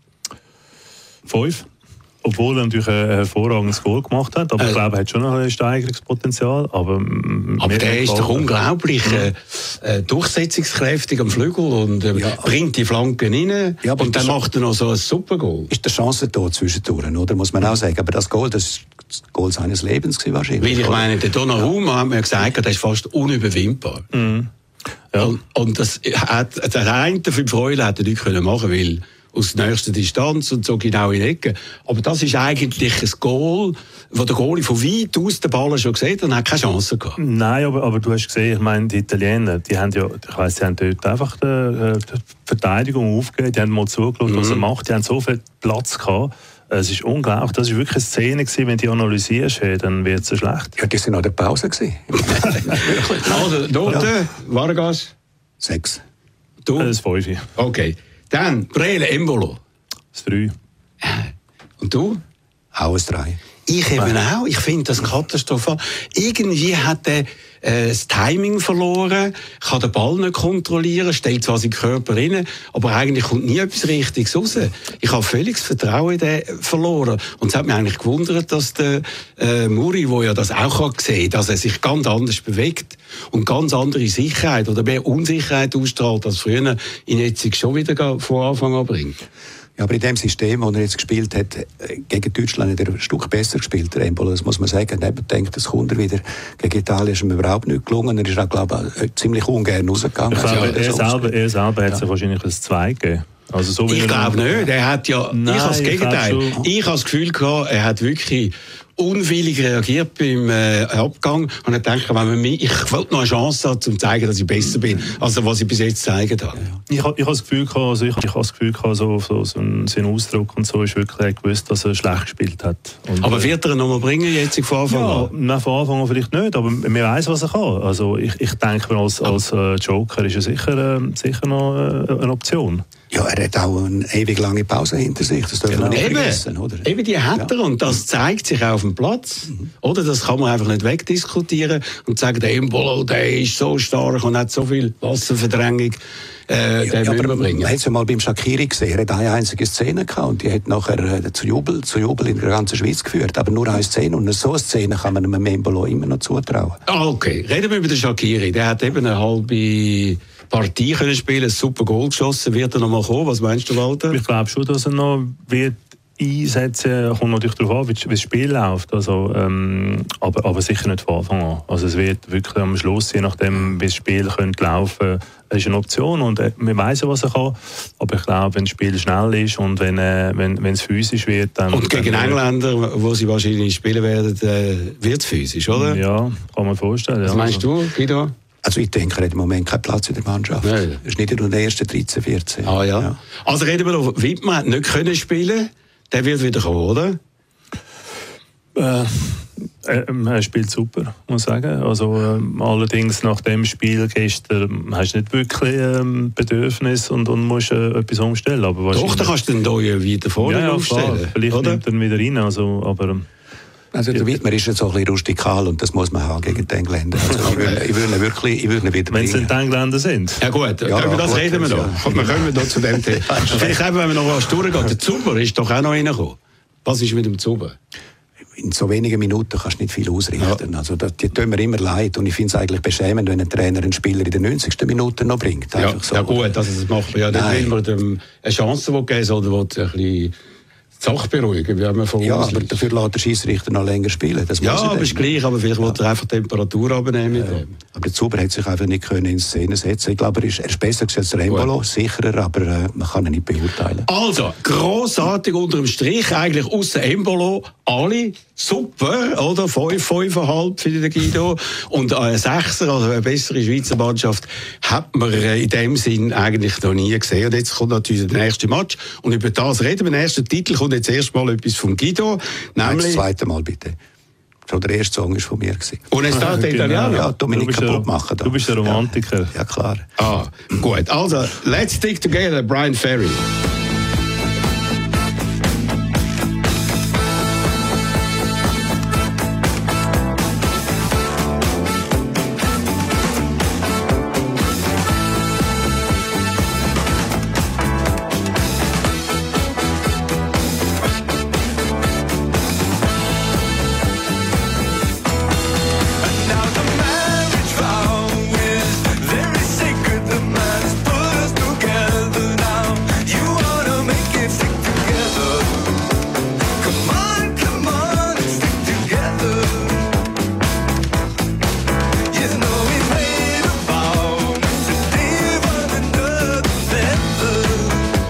[SPEAKER 4] Fünf. Obwohl er natürlich ein hervorragendes Goal gemacht hat. Aber
[SPEAKER 2] Äh.
[SPEAKER 4] ich glaube, er hat schon noch ein Steigerungspotenzial. Aber, mm,
[SPEAKER 2] Aber
[SPEAKER 4] mir
[SPEAKER 2] der
[SPEAKER 4] hat
[SPEAKER 2] ist doch
[SPEAKER 4] gefallen.
[SPEAKER 2] unglaublich äh, äh, durchsetzungskräftig am Flügel und äh,
[SPEAKER 5] Ja.
[SPEAKER 2] bringt die Flanken rein.
[SPEAKER 5] Ja, aber
[SPEAKER 2] und dann
[SPEAKER 5] das-
[SPEAKER 2] macht er noch so ein super Goal.
[SPEAKER 5] Ist der Chancentod zwischendurch, oder? Muss man auch sagen. Aber das Goal, das ist das Goal seines Lebens gewesen, wahrscheinlich.
[SPEAKER 2] Weil ich
[SPEAKER 5] oder?
[SPEAKER 2] meine, der Donnarumma hat mir gesagt, der ist fast unüberwindbar.
[SPEAKER 4] Ja.
[SPEAKER 2] Und, und das hat, der eine für die Freude hätte er nicht können machen, weil aus nächster Distanz und so genau in die Ecke. Aber das ist eigentlich ein Goal, wo der Goalie von weit aus den Ball schon gesehen hat und hat keine Chance gehabt.
[SPEAKER 4] Nein, aber, aber du hast gesehen, ich meine, die Italiener, die haben ja, ich weiss, die haben dort einfach die, äh, die Verteidigung aufgegeben, die haben mal zugeschaut, was er macht, die haben so viel Platz gehabt. Es ist unglaublich, das war wirklich eine Szene gewesen, wenn du die analysierst, hey, dann wird es schlecht.
[SPEAKER 5] Ja, die sind nach der Pause gewesen.
[SPEAKER 2] Also, Note, Vargas,
[SPEAKER 5] Sechs.
[SPEAKER 2] du.
[SPEAKER 4] Das Fünfe,
[SPEAKER 2] Okay. Dann, Brele, Embolo.
[SPEAKER 4] das Drei.
[SPEAKER 2] Und du?
[SPEAKER 5] Auch ein Drei.
[SPEAKER 2] Ich eben auch. Ich finde das katastrophal. Irgendwie hat er äh, das Timing verloren, kann den Ball nicht kontrollieren, stellt zwar seinen Körper rein, aber eigentlich kommt nie etwas Richtiges raus. Ich habe völlig das Vertrauen in den verloren. Und es hat mich eigentlich gewundert, dass der äh, Muri, der ja das auch kann sehen, dass er sich ganz anders bewegt und ganz andere Sicherheit oder mehr Unsicherheit ausstrahlt als früher, ihn jetzt schon wieder von Anfang an bringt.
[SPEAKER 5] Ja, aber in dem System, das er jetzt gespielt hat, äh, gegen Deutschland hat er ein Stück besser gespielt, der Embolo, das muss man sagen. Er denkt, das kommt er wieder. Gegen Italien ist ihm überhaupt nicht gelungen. Er ist auch, glaube ich, ziemlich ungern rausgegangen.
[SPEAKER 4] Ich glaube,
[SPEAKER 5] Ja,
[SPEAKER 4] er
[SPEAKER 5] so-
[SPEAKER 4] selber, er selber hat sich wahrscheinlich ein Zwei gegeben. Also so wie
[SPEAKER 2] Ich
[SPEAKER 4] er-
[SPEAKER 2] glaube nicht. Er hat ja,
[SPEAKER 4] Nein,
[SPEAKER 2] ich habe das
[SPEAKER 4] ich
[SPEAKER 2] Gegenteil.
[SPEAKER 4] glaube schon.
[SPEAKER 2] Ich habe das Gefühl gehabt, er hat wirklich unwillig reagiert beim äh, Abgang und hat gedacht, wenn man mich, ich wollte noch eine Chance haben, um zu zeigen, dass ich besser bin, als was ich bis jetzt gezeigt habe.
[SPEAKER 4] Ich habe ich hab das Gefühl gehabt, also ich, ich hab das Gefühl gehabt, so, so, so ein, sein Ausdruck und so ist wirklich, er gewusst, dass er schlecht gespielt hat. Und,
[SPEAKER 2] Aber
[SPEAKER 4] äh,
[SPEAKER 2] wird er ihn noch mal bringen, jetzt von Anfang
[SPEAKER 4] ja,
[SPEAKER 2] an?
[SPEAKER 4] nein, von Anfang an vielleicht nicht, aber man weiß, was er kann. Also ich, ich denke, als, als äh, Joker ist er sicher, äh, sicher noch äh, eine Option.
[SPEAKER 5] Ja, er hat auch eine ewig lange Pause hinter sich. Das dürfen wir nicht vergessen,
[SPEAKER 2] Eben,
[SPEAKER 5] oder?
[SPEAKER 2] eben die hat er und das zeigt sich auch auf dem Platz. Oder? Das kann man einfach nicht wegdiskutieren und sagen, der Embolo, der ist so stark und hat so viel Wasserverdrängung, äh,
[SPEAKER 5] Ja,
[SPEAKER 2] den
[SPEAKER 5] ja,
[SPEAKER 2] müssen wir
[SPEAKER 5] aber
[SPEAKER 2] bringen.
[SPEAKER 5] man hat es ja mal beim Shaqiri gesehen. Er hat eine einzige Szene gehabt und die hat nachher äh, zu Jubel, zu Jubel in der ganzen Schweiz geführt. Aber nur eine Szene und so eine Szene kann man einem Embolo immer noch zutrauen.
[SPEAKER 2] Ah, okay. Reden wir über den Shaqiri. Der hat eben eine halbe Partie können spielen, ein super Goal geschossen. Wird er noch mal kommen? Was meinst du, Walter?
[SPEAKER 4] Ich glaube schon, dass er noch wird einsetzen, kommt natürlich darauf an, wie das Spiel läuft. Also, ähm, aber, aber sicher nicht von Anfang an. Also es wird wirklich am Schluss, je nachdem, wie das Spiel könnte laufen, ist eine Option und äh, wir wissen, was er kann. Aber ich glaube, wenn das Spiel schnell ist und wenn, äh, wenn, wenn es physisch wird, dann...
[SPEAKER 2] Und gegen
[SPEAKER 4] dann,
[SPEAKER 2] Engländer, wo sie wahrscheinlich spielen werden, äh, wird es physisch, oder?
[SPEAKER 4] Ja, kann man vorstellen.
[SPEAKER 2] Was
[SPEAKER 4] ja.
[SPEAKER 2] meinst du, Guido?
[SPEAKER 5] Also ich denke, er hat im Moment keinen Platz in der Mannschaft.
[SPEAKER 2] Nein.
[SPEAKER 5] Er ist nicht in den ersten dreizehn, vierzehn.
[SPEAKER 2] Ah ja.
[SPEAKER 5] ja.
[SPEAKER 2] Also reden wir noch, Wittmann hat nicht können spielen. Der wird wieder kommen, oder?
[SPEAKER 4] Äh, er, er spielt super, muss ich sagen. Also, äh, allerdings nach dem Spiel gestern hast du nicht wirklich ähm, Bedürfnis und, und musst äh, etwas umstellen. Aber
[SPEAKER 2] Doch, da kannst du den neuen wieder vorne
[SPEAKER 4] ja, ja,
[SPEAKER 2] aufstellen.
[SPEAKER 4] klar. Vielleicht
[SPEAKER 2] oder?
[SPEAKER 4] nimmt er ihn wieder rein. Also, aber,
[SPEAKER 5] Also der Wittmer ist jetzt so ein bisschen rustikal und das muss man haben gegen die Engländer. Also ich würde ich würde ihn wirklich, ich würde ihn wieder
[SPEAKER 4] wenn es
[SPEAKER 5] bringen.
[SPEAKER 4] nicht die Engländer sind.
[SPEAKER 2] Ja gut,
[SPEAKER 5] Ja,
[SPEAKER 2] über das
[SPEAKER 5] gut,
[SPEAKER 2] reden wir noch.
[SPEAKER 5] ja.
[SPEAKER 2] Wir kommen noch zu dem Thema. Vielleicht eben, wenn wir noch was durchgehen. Der Zuber ist doch auch noch reingekommen. Was ist mit dem Zuber?
[SPEAKER 5] In so wenigen Minuten kannst du nicht viel ausrichten. Also das, die tun mir immer leid und ich finde es eigentlich beschämend, wenn ein Trainer einen Spieler in den neunzigsten Minuten noch bringt.
[SPEAKER 2] Ja,
[SPEAKER 5] Einfach so.
[SPEAKER 2] ja gut, also das macht man ja nicht,
[SPEAKER 5] Nein.
[SPEAKER 2] weil man dem eine Chance geben soll, oder will ein bisschen die Sache beruhigen, wie man von
[SPEAKER 5] Ja,
[SPEAKER 2] uns
[SPEAKER 5] aber
[SPEAKER 2] liest.
[SPEAKER 5] dafür lässt der Schiedsrichter noch länger spielen. Das
[SPEAKER 2] Ja,
[SPEAKER 5] muss er
[SPEAKER 2] aber
[SPEAKER 5] dann.
[SPEAKER 2] ist gleich, aber vielleicht will er einfach die Temperatur abnehmen mit dem.
[SPEAKER 5] Aber der Zuber hat sich einfach nicht können in Szene setzen. Ich glaube, er ist, er ist besser als der Embolo, sicherer, aber äh, man kann ihn nicht beurteilen.
[SPEAKER 2] Also, grossartig unter dem Strich, eigentlich ausser Embolo, alle super, oder? Fünf, fünfeinhalb für den Guido. Und ein Sechser, also eine bessere Schweizer Mannschaft, hat man äh, in dem Sinn eigentlich noch nie gesehen. Und jetzt kommt natürlich der nächste Match. Und über das reden wir. Der erste Titel kommt jetzt erstmal etwas von Guido.
[SPEAKER 5] Nein, das
[SPEAKER 2] Nämlich,
[SPEAKER 5] zweite Mal bitte. Schon der erste Song war von mir. Gewesen.
[SPEAKER 2] und es steht der Italiener.
[SPEAKER 5] Ja,
[SPEAKER 4] Du
[SPEAKER 5] Dominik
[SPEAKER 4] bist
[SPEAKER 5] kaputt
[SPEAKER 4] der-
[SPEAKER 5] machen. da.
[SPEAKER 4] du bist der Romantiker.
[SPEAKER 5] Ja, ja klar.
[SPEAKER 2] Ah, gut. Also, let's stick together, Brian Ferry.
[SPEAKER 7] Now the marriage vow is very sacred. The man has put us together now. You wanna make it stick together. Come on, come on, stick together. You know we made a vow to live on another level.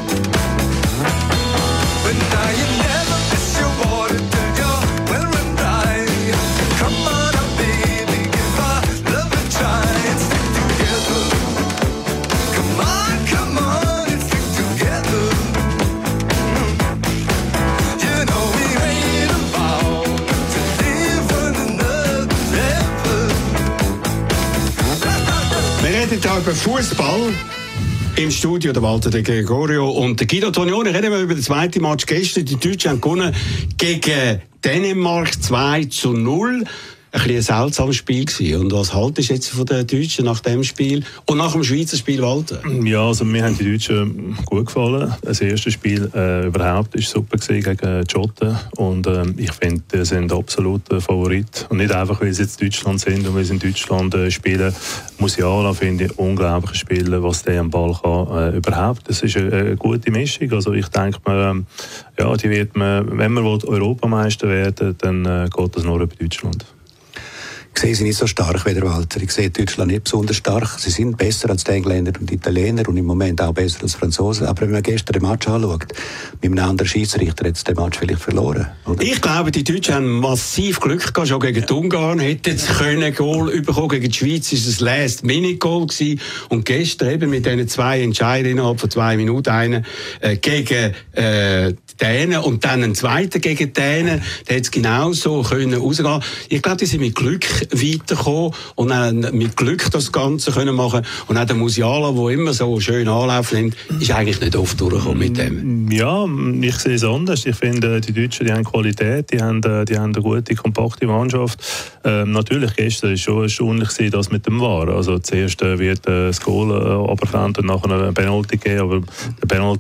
[SPEAKER 7] But now you never miss your water till you're well run dry. Come on up, baby, give our love a try and stick together. Come on, come on and stick together. You know we made a vow to live on another level.
[SPEAKER 2] Wir reden hier über Fußball. Im Studio der Walter de Gregorio und der Guido Tonioni. Reden wir über den zweiten Match gestern. Die Deutschen haben gewonnen gegen Dänemark zwei zu null. Ein bisschen ein seltsames Spiel gewesen. Und was haltest du jetzt von den Deutschen nach dem Spiel und nach dem Schweizer Spiel, Walter?
[SPEAKER 4] Ja, also mir haben die Deutschen gut gefallen. Das erste Spiel äh, überhaupt ist super gewesen gegen die Schotten und ähm, ich finde, die sind absolut äh, Favorit und nicht einfach, weil sie jetzt Deutschland sind und weil sie in Deutschland äh, spielen. Musiala finde ich unglaublich Spieler, was der am Ball kann. Äh, überhaupt, das ist eine, eine gute Mischung. Also ich denke mir, ähm, ja, die wird man, wenn man will, Europameister werden, dann äh, geht das nur über Deutschland.
[SPEAKER 5] Ich sehe sie nicht so stark wie der Walter. Ich sehe Deutschland nicht besonders stark. Sie sind besser als die Engländer und die Italiener und im Moment auch besser als die Franzosen. Aber wenn man gestern den Match anschaut, mit einem anderen Schiedsrichter hat es den Match vielleicht verloren. Oder?
[SPEAKER 2] Ich glaube, die Deutschen haben massiv Glück gehabt, schon gegen die Ungarn. Hätten sie können Goal bekommen. Gegen die Schweiz war es Last-Minute-Goal gewesen. Und gestern eben mit diesen zwei Entscheidungen innerhalb von zwei Minuten, einen äh, gegen äh, die Dänen und dann einen zweiten gegen die Dänen, da hätte es genauso können rausgehen. Ich glaube, die sind mit Glück weitergekommen und auch mit Glück das Ganze können machen. Und auch der Musiala, der immer so schön Anlauf nimmt, ist eigentlich nicht oft durchgekommen mit dem.
[SPEAKER 4] Ja, ich sehe es anders. Ich finde, die Deutschen, die haben Qualität, die haben, die haben eine gute, kompakte Mannschaft. Ähm, natürlich, gestern war es schon erstaunlich, dass mit dem war. Also zuerst wird äh, das Goal äh, aberkannt und nachher ein Penalty gegeben, aber der Penalty ist,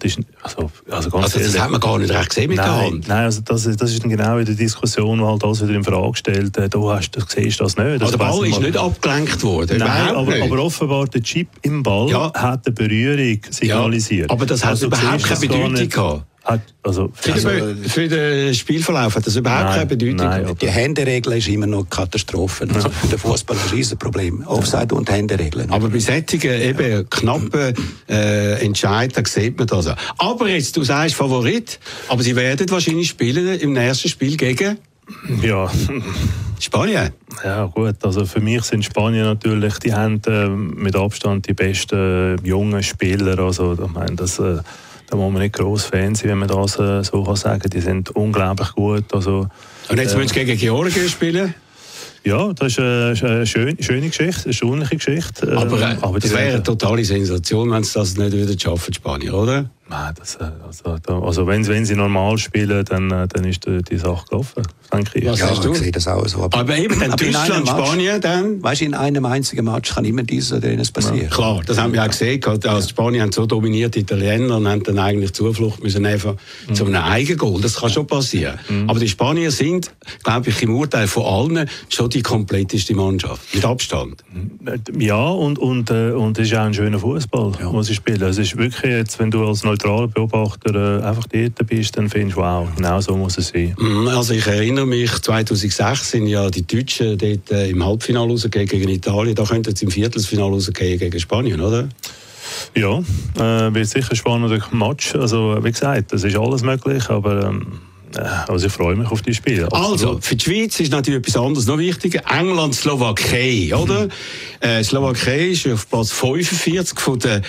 [SPEAKER 4] Also, also, ganz
[SPEAKER 2] Also das
[SPEAKER 4] ehrlich,
[SPEAKER 2] hat man gar nicht recht gesehen mit der
[SPEAKER 4] nein,
[SPEAKER 2] Hand.
[SPEAKER 4] nein, also das, ist- das ist dann genau in der Diskussion, weil das wieder in Frage gestellt, äh, du, hast, du siehst das nicht.
[SPEAKER 2] Also
[SPEAKER 4] Also,
[SPEAKER 2] der Ball
[SPEAKER 4] weiss
[SPEAKER 2] ist
[SPEAKER 4] mal-
[SPEAKER 2] nicht abgelenkt worden.
[SPEAKER 4] Nein,
[SPEAKER 2] überhaupt
[SPEAKER 4] aber,
[SPEAKER 2] nicht.
[SPEAKER 4] aber offenbar der Chip im Ball
[SPEAKER 2] Ja.
[SPEAKER 4] hat eine Berührung signalisiert.
[SPEAKER 2] Ja, aber das hat
[SPEAKER 4] Also,
[SPEAKER 2] überhaupt
[SPEAKER 4] siehst
[SPEAKER 2] keine
[SPEAKER 4] du es gar
[SPEAKER 2] Bedeutung
[SPEAKER 4] nicht.
[SPEAKER 2] gehabt.
[SPEAKER 4] Hat, also,
[SPEAKER 2] Für,
[SPEAKER 4] also,
[SPEAKER 2] den, für den Spielverlauf hat das überhaupt
[SPEAKER 4] Nein,
[SPEAKER 2] keine Bedeutung.
[SPEAKER 4] nein,
[SPEAKER 2] gehabt.
[SPEAKER 5] Die Händeregel ist immer noch Katastrophe. Also für den Fußball ist ein Riesenproblem. Offside und Händeregeln.
[SPEAKER 2] Aber bei solchen eben knappen äh, Entscheidungen sieht man das auch. Aber jetzt, du sagst Favorit, aber sie werden wahrscheinlich spielen im nächsten Spiel gegen
[SPEAKER 4] ja.
[SPEAKER 2] Spanien.
[SPEAKER 4] Ja gut, also für mich sind Spanier natürlich, die haben äh, mit Abstand die besten äh, jungen Spieler, also ich meine, das, äh, da muss man nicht gross Fan sein, wenn man das äh, so kann sagen, die sind unglaublich gut. Also,
[SPEAKER 2] Und jetzt
[SPEAKER 4] äh,
[SPEAKER 2] müssen sie gegen Georgien spielen.
[SPEAKER 4] ja, das ist eine, ist eine schöne, schöne Geschichte, eine erstaunliche Geschichte. äh,
[SPEAKER 2] Aber, äh,
[SPEAKER 4] aber die
[SPEAKER 2] das wäre eine
[SPEAKER 4] werden-
[SPEAKER 2] totale Sensation, wenn sie das nicht wieder schaffen, die Spanier, oder?
[SPEAKER 4] Nein, das, äh, also, da, also wenn, wenn sie normal spielen, dann, äh, dann ist die, die Sache gelaufen, denke ich.
[SPEAKER 2] Was
[SPEAKER 5] ja,
[SPEAKER 2] sagst du?
[SPEAKER 5] ich sehe das auch so.
[SPEAKER 2] Aber eben, dann
[SPEAKER 5] aber in
[SPEAKER 2] Deutschland,
[SPEAKER 5] einem Match-
[SPEAKER 2] Spanien, dann...
[SPEAKER 5] Weißt du, in einem einzigen Match kann immer dieses oder jenes passieren.
[SPEAKER 2] Klar, das haben wir auch gesehen. Also die Spanier haben so dominiert, die Italiener, und haben dann eigentlich Zuflucht müssen nehmen
[SPEAKER 4] Mhm.
[SPEAKER 2] zu einem Eigengoal. Das kann schon passieren. Aber die Spanier sind, glaube ich, im Urteil von allen schon die kompletteste Mannschaft. Mit Abstand.
[SPEAKER 4] Ja, und, und, äh, und es ist auch ein schöner Fußball, ja. muss ich spielen. Es ist wirklich jetzt, wenn du als neutraler Beobachter äh, einfach dort bist, dann findest du, wow, genau so muss es sein.
[SPEAKER 2] Mhm, Also ich erinnere mich, zweitausendsechs sind ja die Deutschen dort äh, im Halbfinale rausgegangen gegen Italien. Da könnten sie im Viertelfinale rausgehen gegen Spanien, oder?
[SPEAKER 4] Ja, äh, wird sicher ein spannender Match. Also wie gesagt, es ist alles möglich, aber ähm, äh, also ich freue mich auf die Spiele.
[SPEAKER 2] Also,
[SPEAKER 4] absolut.
[SPEAKER 2] für die Schweiz ist natürlich etwas anderes noch wichtiger. England, Slowakei, oder? Äh, Slowakei ist auf Platz fünfundvierzig von der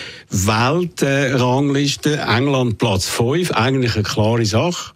[SPEAKER 2] Weltrangliste. England Platz fünf. Eigentlich eine klare Sache.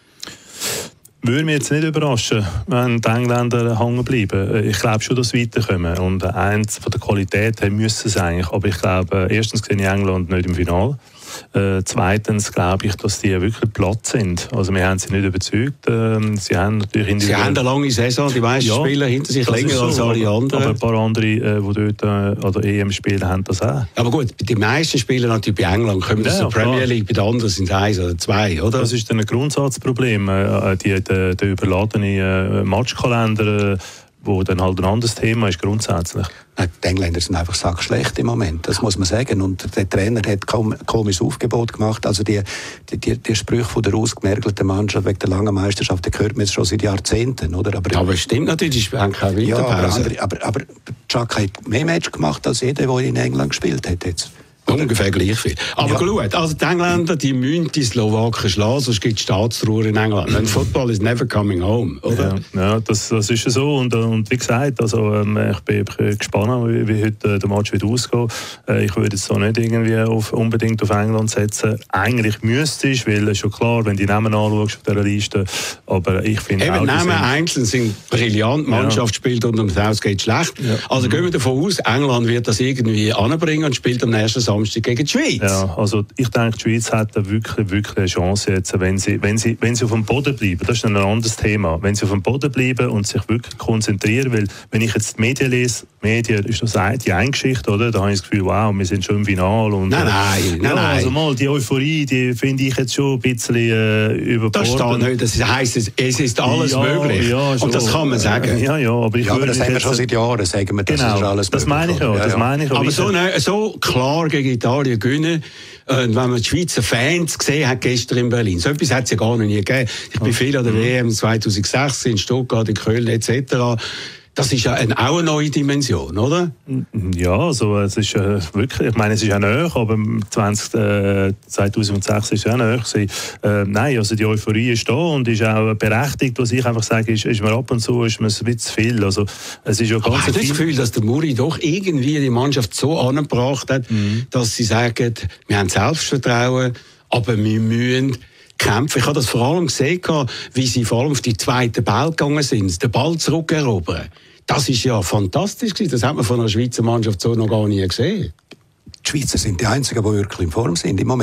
[SPEAKER 4] Würde mich jetzt nicht überraschen, wenn die Engländer hängen bleiben. Ich glaube schon, dass sie weiterkommen. Und eins von der Qualität her müssen sie eigentlich. Aber ich glaube, erstens sehe ich England nicht im Finale. Äh, zweitens glaube ich, dass die wirklich platt sind. Also wir haben sie nicht überzeugt. Ähm, sie haben natürlich
[SPEAKER 2] Sie
[SPEAKER 4] individuell-
[SPEAKER 2] haben eine lange Saison, die meisten
[SPEAKER 4] Ja,
[SPEAKER 2] Spieler hinter sich
[SPEAKER 4] das
[SPEAKER 2] länger
[SPEAKER 4] ist so,
[SPEAKER 2] als alle
[SPEAKER 4] aber,
[SPEAKER 2] anderen.
[SPEAKER 4] Aber ein paar andere, äh, die dort äh, an der E M spielen, haben das auch.
[SPEAKER 2] Aber gut, die meisten Spieler natürlich bei England kommen aus
[SPEAKER 4] Ja,
[SPEAKER 2] der Premier
[SPEAKER 4] klar.
[SPEAKER 2] League, bei den anderen sind es eins oder zwei, oder?
[SPEAKER 4] Das ist dann ein Grundsatzproblem. Äh, die, der, der überladene äh, Matchkalender, äh, wo dann halt ein anderes Thema ist, grundsätzlich.
[SPEAKER 5] Nein, die Engländer sind einfach sackschlecht im Moment, das muss man sagen. Und der Trainer hat kaum ein komisches Aufgebot gemacht. Also die, die, die, die Sprüche von der ausgemergelten Mannschaft wegen der langen Meisterschaft, die hört man jetzt schon seit Jahrzehnten. Oder? Aber,
[SPEAKER 2] Aber es stimmt natürlich, die haben keine
[SPEAKER 5] ja, aber,
[SPEAKER 2] Winterpause.
[SPEAKER 5] andere, aber, aber Chuck hat mehr Match gemacht als jeder, der in England gespielt hat jetzt.
[SPEAKER 2] Ungefähr gleich viel. Aber
[SPEAKER 5] Ja.
[SPEAKER 2] gut, also die Engländer, die müssen die Slowaken schlagen, sonst gibt es Staatsruhe in England. Und Football is never coming home, oder?
[SPEAKER 4] Ja, ja das, das ist so. Und, äh, und wie gesagt, also, ähm, ich bin, ich bin gespannt, wie, wie heute äh, der Match wird ausgehen. Äh, ich würde jetzt so nicht irgendwie auf, unbedingt auf England setzen. Eigentlich müsste ich, weil es ist schon klar, wenn du die Namen anschaust auf dieser Liste. Aber ich finde auch,
[SPEAKER 2] Eben,
[SPEAKER 4] die
[SPEAKER 2] Namen
[SPEAKER 4] sind-
[SPEAKER 2] einzeln sind brillant, die Mannschaft spielt unter dem Southgate schlecht.
[SPEAKER 4] Ja.
[SPEAKER 2] Also gehen wir davon aus, England wird das irgendwie anbringen und spielt am nächsten Samstag gegen die Schweiz.
[SPEAKER 4] Ja, also ich denke, die Schweiz hat da wirklich, wirklich eine Chance jetzt, wenn sie, wenn sie, wenn sie auf dem Boden bleiben. Das ist ein anderes Thema. Wenn sie auf dem Boden bleiben und sich wirklich konzentrieren, weil wenn ich jetzt die Medien lese, Medien ist das eine, die eine Geschichte, oder? Da habe ich das Gefühl, wow, wir sind schon im Finale. Und,
[SPEAKER 2] Nein, nein,
[SPEAKER 4] ja,
[SPEAKER 2] nein, nein.
[SPEAKER 4] Also mal, die Euphorie, die finde ich jetzt schon ein bisschen äh,
[SPEAKER 2] Das steht
[SPEAKER 4] überbordend.
[SPEAKER 2] nicht, das heisst, es es ist alles
[SPEAKER 4] ja,
[SPEAKER 2] möglich.
[SPEAKER 4] Ja, schon.
[SPEAKER 2] und das kann man sagen.
[SPEAKER 4] Ja, ja, aber ich
[SPEAKER 5] Ja, aber
[SPEAKER 4] würde
[SPEAKER 5] das
[SPEAKER 4] mich
[SPEAKER 5] haben wir
[SPEAKER 4] jetzt-
[SPEAKER 5] schon seit Jahren, sagen wir, das
[SPEAKER 4] Genau,
[SPEAKER 5] ist alles
[SPEAKER 4] das
[SPEAKER 5] möglich,
[SPEAKER 4] meine ich ja,
[SPEAKER 5] oder?
[SPEAKER 4] das meine ich ja.
[SPEAKER 2] Aber so,
[SPEAKER 4] Ich-
[SPEAKER 2] ne, so klar gegen Italien gewinnen, äh, wenn man die Schweizer Fans gesehen hat gestern in Berlin, so etwas hat es ja gar noch nie gegeben. Ich bin viel an der W M zweitausendsechs in Stuttgart, in Köln et cetera. Das ist ja ein, auch eine neue Dimension, oder?
[SPEAKER 4] Ja, also es ist äh, wirklich, ich meine, es ist ja näher, aber zwanzig, äh, zweitausendsechs ist es ja näher gewesen. Äh, nein, also die Euphorie ist da und ist auch berechtigt, was ich einfach sage, ist, ist mir ab und zu ist mir ein bisschen zu viel. Also es ist ja
[SPEAKER 2] Aber
[SPEAKER 4] ganz
[SPEAKER 2] hast du das
[SPEAKER 4] viel-
[SPEAKER 2] Gefühl, dass der Muri doch irgendwie die Mannschaft so angebracht hat,
[SPEAKER 4] Mhm.
[SPEAKER 2] dass sie sagen, wir haben Selbstvertrauen, aber wir müssen kämpfen. Ich habe das vor allem gesehen, wie sie vor allem auf die zweiten Ball gegangen sind, den Ball zurückerobern. Das ist ja fantastisch gewesen. Das hat man von einer Schweizer Mannschaft so noch gar nie gesehen.
[SPEAKER 5] Die Schweizer sind die Einzigen, die wirklich in Form sind im Moment.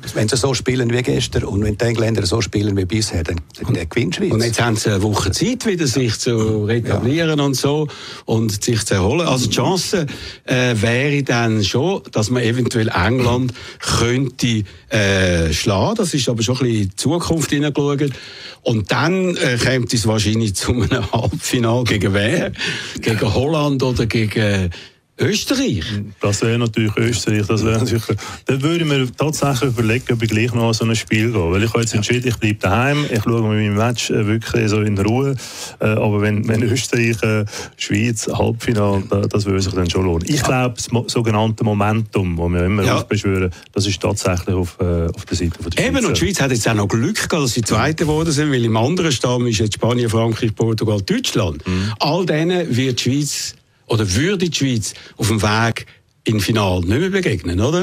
[SPEAKER 5] Wenn sie so spielen wie gestern und wenn die Engländer so spielen wie bisher, dann, dann gewinnt Schweiz.
[SPEAKER 2] Und jetzt haben sie eine Woche Zeit, wieder sich zu retablieren ja. und so und sich zu erholen. Also die Chance äh, wäre dann schon, dass man eventuell England könnte äh, schlagen. Das ist aber schon ein bisschen in die Zukunft hineingeschaut. Und dann äh, kommt es wahrscheinlich zu einem Halbfinale gegen wer? Gegen Holland oder gegen Österreich?
[SPEAKER 4] Das wäre natürlich Österreich. Das wäre natürlich, dann würde ich mir tatsächlich überlegen, ob ich gleich noch an so ein Spiel gehe. Weil ich habe jetzt entschieden, ich bleibe daheim, ich schaue mir mein Match äh, wirklich so in Ruhe. Äh, aber wenn, wenn Österreich, äh, Schweiz, Halbfinale, da, das würde sich dann schon lohnen. Ich glaube, das mo- sogenannte Momentum, das wir immer ja. beschwören, das ist tatsächlich auf, äh, auf der Seite von der Schweiz.
[SPEAKER 2] Eben, und die Schweiz hat jetzt auch noch Glück gehabt, dass sie Zweite geworden sind, weil im anderen Stamm ist jetzt Spanien, Frankreich, Portugal, Deutschland. Mhm. All denen wird die Schweiz oder würde die Schweiz auf dem Weg im Finale nicht mehr begegnen, oder?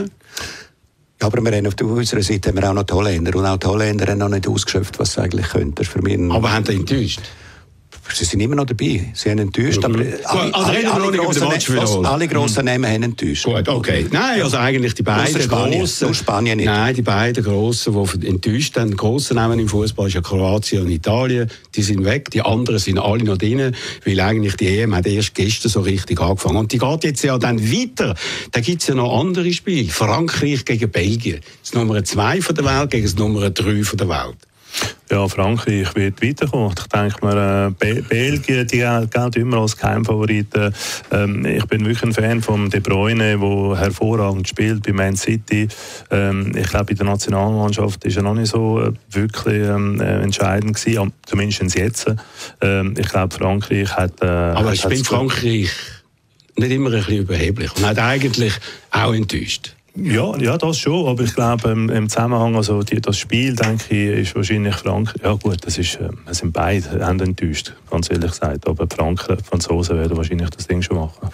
[SPEAKER 5] Ja, aber wir haben auf unserer Seite haben wir auch noch die Holländer. Und auch die Holländer haben noch nicht ausgeschöpft, was sie eigentlich können. Das ist für mich ein
[SPEAKER 2] aber haben die enttäuscht?
[SPEAKER 5] Sie sind immer noch dabei. Sie haben enttäuscht. Mhm. Aber alle,
[SPEAKER 2] also alle, alle, grossen,
[SPEAKER 5] alle grossen mhm. Namen haben enttäuscht.
[SPEAKER 2] Gut, okay. Nein, also eigentlich die beiden
[SPEAKER 5] Spanien.
[SPEAKER 2] grossen.
[SPEAKER 5] Spanien nicht.
[SPEAKER 2] Nein, die beiden grossen, die enttäuscht haben. Die grossen Namen im Fußball ist ja Kroatien und Italien. Die sind weg. Die anderen sind alle noch drin. Weil eigentlich die E M hat erst gestern so richtig angefangen. Und die geht jetzt ja dann weiter. Da gibt es ja noch andere Spiele. Frankreich gegen Belgien. Das Nummer zwei von der Welt gegen das Nummer drei von der Welt.
[SPEAKER 4] Ja, Frankreich wird weiterkommen. Ich denke mir, äh, Be- Belgien, die gelten immer als Geheimfavoriten. Ähm, ich bin wirklich ein Fan von De Bruyne, der hervorragend spielt bei Man City. Ähm, ich glaube, bei der Nationalmannschaft ist er noch nicht so äh, wirklich ähm, äh, entscheidend gewesen, zumindest jetzt. Ähm, ich glaube, Frankreich hat... Äh,
[SPEAKER 2] Aber
[SPEAKER 4] hat,
[SPEAKER 2] ich bin Frankreich nicht immer ein bisschen überheblich und hat eigentlich auch enttäuscht.
[SPEAKER 4] Ja, ja, das schon, aber ich glaube, im, im Zusammenhang, also die, das Spiel, denke ich, ist wahrscheinlich Frankreich, ja gut, das ist, äh, wir sind beide haben enttäuscht, ganz ehrlich gesagt, aber die Franken, die Franzosen werden wahrscheinlich das Ding schon machen.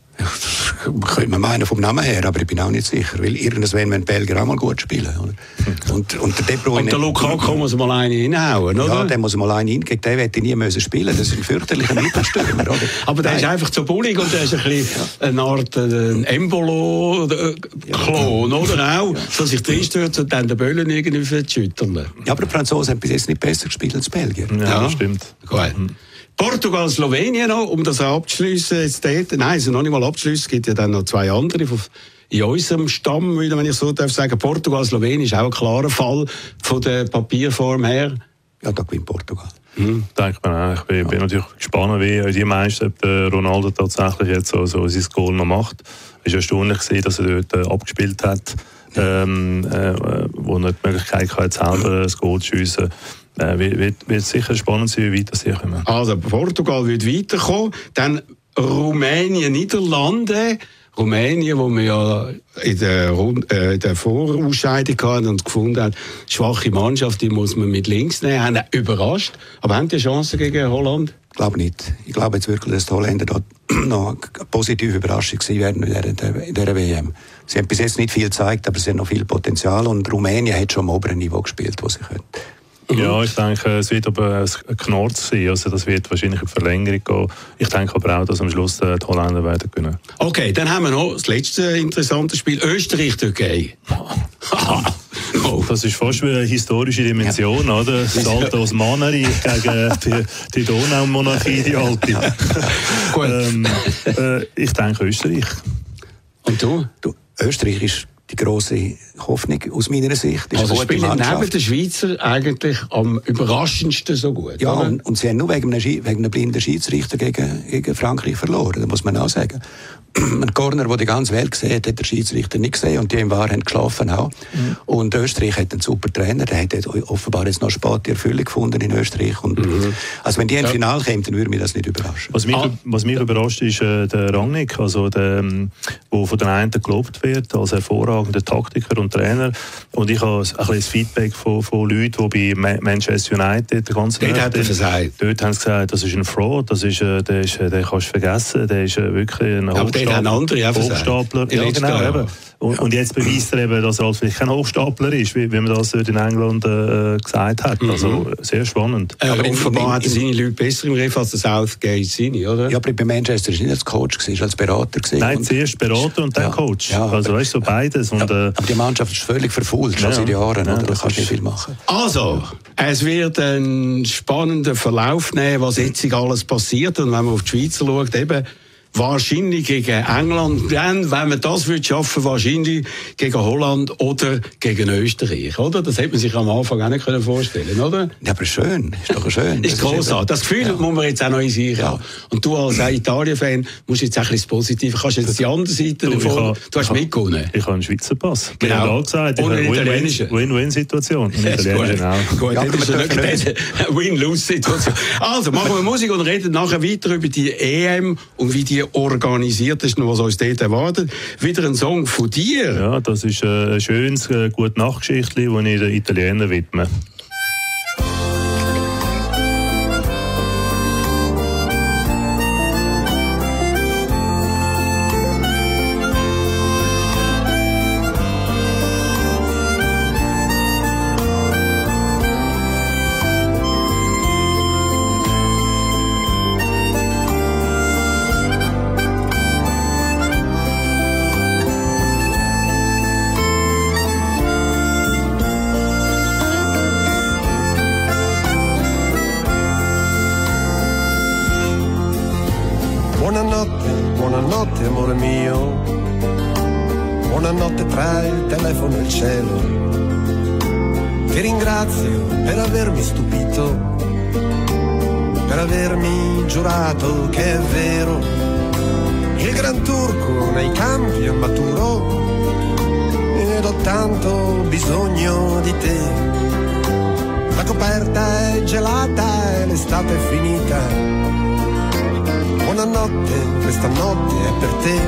[SPEAKER 5] Das könnte man meinen vom Namen her, aber ich bin auch nicht sicher, weil irgendwann werden die Belgier auch mal gut spielen. Oder? Und, und der De Bruyne...
[SPEAKER 2] Und der Lukaku muss mal einen reinhauen, oder?
[SPEAKER 5] Ja, der muss mal einen rein, gegen den hätte ich nie müssen spielen. Das ist ein fürchterlicher Mittelstürmer, oder?
[SPEAKER 2] Aber der Nein. ist einfach so bullig und der ist ein bisschen ja. eine Art ein Embolo-Klon, oder auch? Ja. So sich drinstürzt und dann den Böllen irgendwie schütteln.
[SPEAKER 5] Ja, aber die Franzosen haben bis jetzt nicht besser gespielt als die Belgier.
[SPEAKER 4] Ja, ja. Das stimmt.
[SPEAKER 2] Gut. Mhm. Portugal, Slowenien noch, um das abzuschliessen. Jetzt dort. Nein, es ist noch nicht mal abzuschliessen. Es gibt ja dann noch zwei andere in unserem Stamm, wenn ich so darf sagen. Portugal, Slowenien ist auch ein klarer Fall von der Papierform her.
[SPEAKER 5] Ja, da gewinnt Portugal.
[SPEAKER 4] Mhm. Denke mir auch. Ich bin, ja. bin natürlich gespannt, wie die meisten, ob der Ronaldo tatsächlich jetzt so, so sein Goal noch macht. Es war erstaunlich, dass er dort äh, abgespielt hat, ähm, äh, wo er die Möglichkeit hatte, selber das Goal zu schiessen. Äh, wird, wird sicher spannend sein, wie weit das hier kommen.
[SPEAKER 2] Also Portugal wird weiterkommen, dann Rumänien, Niederlande. Rumänien, wo wir ja in der, Rund- äh, in der Vorausscheidung hatten und gefunden haben, schwache Mannschaft, die muss man mit links nehmen, haben überrascht. Aber haben die Chance gegen Holland?
[SPEAKER 5] Ich glaube nicht. Ich glaube jetzt wirklich, dass die Holländer dort noch eine positive Überraschung sein werden in dieser, in dieser W M. Sie haben bis jetzt nicht viel gezeigt, aber sie haben noch viel Potenzial und Rumänien hat schon am oberen Niveau gespielt, wo sie können.
[SPEAKER 4] Ja, ich denke, es wird aber ein Knorz sein. Also das wird wahrscheinlich in die Verlängerung gehen. Ich denke aber auch, dass am Schluss die Holländer werden können.
[SPEAKER 2] Okay, dann haben wir noch das letzte interessante Spiel. Österreich-Türkei.
[SPEAKER 4] Oh. Das ist fast wie eine historische Dimension, ja. Oder? Das alte Osmanenreich gegen die, die Donaumonarchie, die alte. Ja. ähm, äh, ich denke Österreich.
[SPEAKER 2] Und du?
[SPEAKER 5] du Österreich ist die grosse Hoffnung aus meiner Sicht.
[SPEAKER 2] Also spielen neben den Schweizer eigentlich am überraschendsten so gut.
[SPEAKER 5] Ja, und, und sie haben nur wegen einem, wegen einem blinden Schiedsrichter gegen, gegen Frankreich verloren, das muss man auch sagen. Ein Corner, den die ganze Welt gesehen hat, hat der Schiedsrichter nicht gesehen und die im Wahr haben geschlafen auch. Mhm. Und Österreich hat einen super Trainer, der hat offenbar jetzt noch spät die Erfüllung gefunden in Österreich. Und mhm. Also wenn die ins ja. Finale kommen, dann würde mich das nicht überraschen.
[SPEAKER 4] Was mich, ah. was mich überrascht, ist äh, der Rangnick, also der, der von den einen gelobt wird als hervorragender Taktiker und Trainer. Und ich habe ein bisschen Feedback von, von Leuten, die bei Manchester United der ganze
[SPEAKER 2] Dort hat er gesagt.
[SPEAKER 4] Dort haben sie gesagt, das ist ein Fraud, das ist, äh, der, ist, den kannst du vergessen, der ist äh, wirklich ein
[SPEAKER 2] ja, Hochstapler. Aber den haben andere auch
[SPEAKER 4] Hochstapler. Ja, genau, eben. Und,
[SPEAKER 5] Ja.
[SPEAKER 4] und jetzt beweist er eben, dass er halt vielleicht kein Hochstapler ist, wie, wie man das dort in England äh, gesagt hat.
[SPEAKER 2] Mhm.
[SPEAKER 4] Also sehr spannend.
[SPEAKER 2] Äh,
[SPEAKER 5] Aber in-
[SPEAKER 2] offenbar
[SPEAKER 5] in-
[SPEAKER 2] hat er seine Leute besser im Griff als der Southgate seine, oder?
[SPEAKER 5] Ja, aber bei Manchester war nicht als Coach, gewesen, als Berater. Gewesen.
[SPEAKER 4] Nein,
[SPEAKER 5] Und-
[SPEAKER 4] zuerst Berater und dann
[SPEAKER 5] Ja.
[SPEAKER 4] Coach.
[SPEAKER 5] Ja,
[SPEAKER 4] also
[SPEAKER 5] aber-
[SPEAKER 4] weißt du, so beides. Und,
[SPEAKER 5] Ja,
[SPEAKER 4] äh,
[SPEAKER 5] aber die Mannschaft ist völlig verfault, schon
[SPEAKER 4] Ja,
[SPEAKER 5] seit Jahren.
[SPEAKER 4] ja,
[SPEAKER 5] oder? Da
[SPEAKER 4] das
[SPEAKER 5] kannst du
[SPEAKER 4] ist-
[SPEAKER 5] nicht viel machen.
[SPEAKER 2] Also, es wird einen spannenden Verlauf nehmen, was jetzt alles passiert. Und wenn man auf die Schweizer schaut, eben wahrscheinlich gegen England, dann, wenn man das wird schaffen, wahrscheinlich gegen Holland oder gegen Österreich, oder? Das hätte man sich am Anfang auch nicht können vorstellen, oder?
[SPEAKER 5] Ja, aber schön, ist doch schön.
[SPEAKER 2] Ist
[SPEAKER 5] Das
[SPEAKER 2] großartig. Das Gefühl
[SPEAKER 5] ja.
[SPEAKER 2] muss man jetzt auch noch in sich haben. Und du als Italien-Fan musst jetzt auch ein bisschen das Positive. Kannst jetzt die andere Seite
[SPEAKER 4] Du, ich
[SPEAKER 2] davon,
[SPEAKER 4] habe-
[SPEAKER 2] du hast
[SPEAKER 4] ich habe-
[SPEAKER 2] mitgewonnen.
[SPEAKER 4] Ich habe einen Schweizer Pass.
[SPEAKER 2] Genau.
[SPEAKER 4] Genau. Da gesagt. Ich
[SPEAKER 2] Und
[SPEAKER 4] habe
[SPEAKER 2] einen
[SPEAKER 4] Win-Win-
[SPEAKER 2] italienischen.
[SPEAKER 4] Win-Win-Situation. Einen
[SPEAKER 2] Ja, ist
[SPEAKER 4] italienischen auch.
[SPEAKER 2] Gut,
[SPEAKER 5] Ja,
[SPEAKER 2] das
[SPEAKER 5] aber
[SPEAKER 2] ist
[SPEAKER 5] wir
[SPEAKER 2] eine
[SPEAKER 5] dürfen
[SPEAKER 2] Win-Lose-Situation. Also, machen wir Musik und reden nachher weiter über die E M und wie die organisiert ist und was uns dort erwartet. Wieder ein Song von dir.
[SPEAKER 4] Ja, das ist äh, ein schönes, äh, gute Nachtgeschichtli, das ich den Italienern widme.
[SPEAKER 8] Buonanotte, buonanotte amore mio, buonanotte tra il telefono e il cielo. Ti ringrazio per avermi stupito, per avermi giurato che è vero. Il gran turco nei campi è maturo ed ho tanto bisogno di te. La coperta è gelata e l'estate è finita. Buonanotte, questa notte è per te.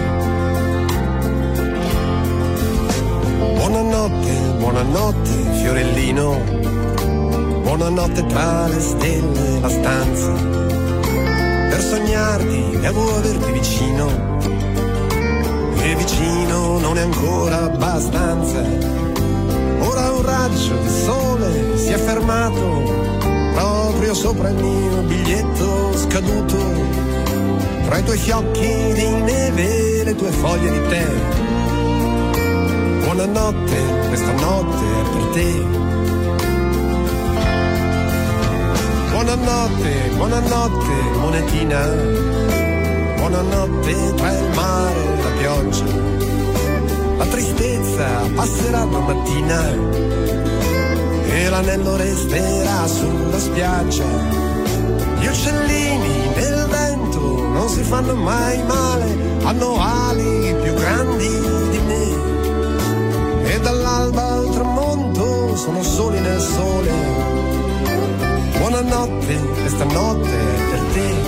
[SPEAKER 8] Buonanotte, buonanotte, fiorellino. Buonanotte tra le stelle e la stanza. Per sognarti devo averti vicino. E vicino non è ancora abbastanza. Ora un raggio di sole si è fermato proprio sopra il mio biglietto scaduto. Tra i tuoi fiocchi di neve e le tue foglie di tè. Buonanotte, questa notte è per te. Buonanotte, buonanotte, monetina. Buonanotte tra il mare e la pioggia. La tristezza passerà domattina e l'anello resterà sulla spiaggia. Gli uccellini nel vento non si fanno mai male, hanno ali più grandi di me. E dall'alba al tramonto sono soli nel sole. Buonanotte, questa notte è per te.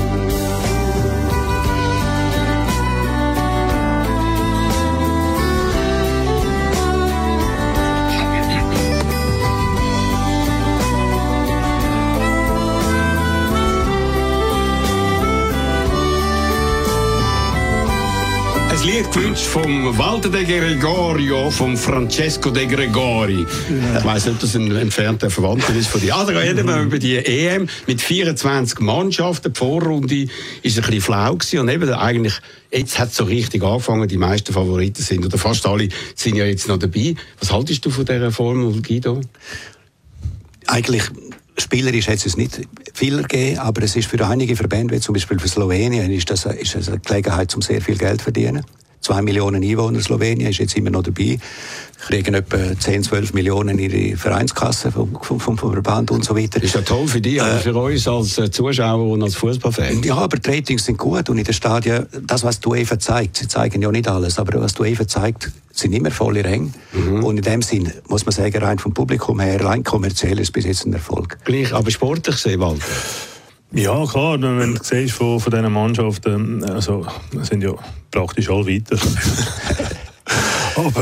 [SPEAKER 2] Ein Lied gewünscht vom Walter de Gregorio, vom Francesco de Gregori. Ich weiss nicht, ob das ein entfernter Verwandter ist von dir. Also reden wir über die E M mit vierundzwanzig Mannschaften. Die Vorrunde war ein bisschen flau gewesen. Und eben eigentlich, jetzt hat es so richtig angefangen. Die meisten Favoriten sind, oder fast alle, sind ja jetzt noch dabei. Was haltest du von dieser Formel, Guido?
[SPEAKER 5] Eigentlich spielerisch hat es nicht viel gegeben, aber es ist für einige Verbände, wie zum Beispiel für Slowenien, ist das, ist das eine Gelegenheit, um sehr viel Geld zu verdienen. Zwei Millionen Einwohner Slowenien ist jetzt immer noch dabei, kriegen etwa zehn, zwölf Millionen in ihre Vereinskasse vom, vom, vom Verband und so weiter.
[SPEAKER 2] Das ist ja toll für dich, aber für uns als äh, Zuschauer und als Fußballfan.
[SPEAKER 5] Ja, aber die Ratings sind gut und in den Stadien, das, was die UEFA zeigt, sie zeigen ja nicht alles, aber was die UEFA zeigt, sind immer volle Ränge. Mhm. Und in dem Sinn muss man sagen, rein vom Publikum her, rein kommerziell ist bis jetzt ein Erfolg.
[SPEAKER 2] Gleich, aber sportlich gesehen, Walter?
[SPEAKER 4] Ja, klar, wenn du siehst von, von diesen Mannschaften, also, sind ja praktisch alle weiter. aber,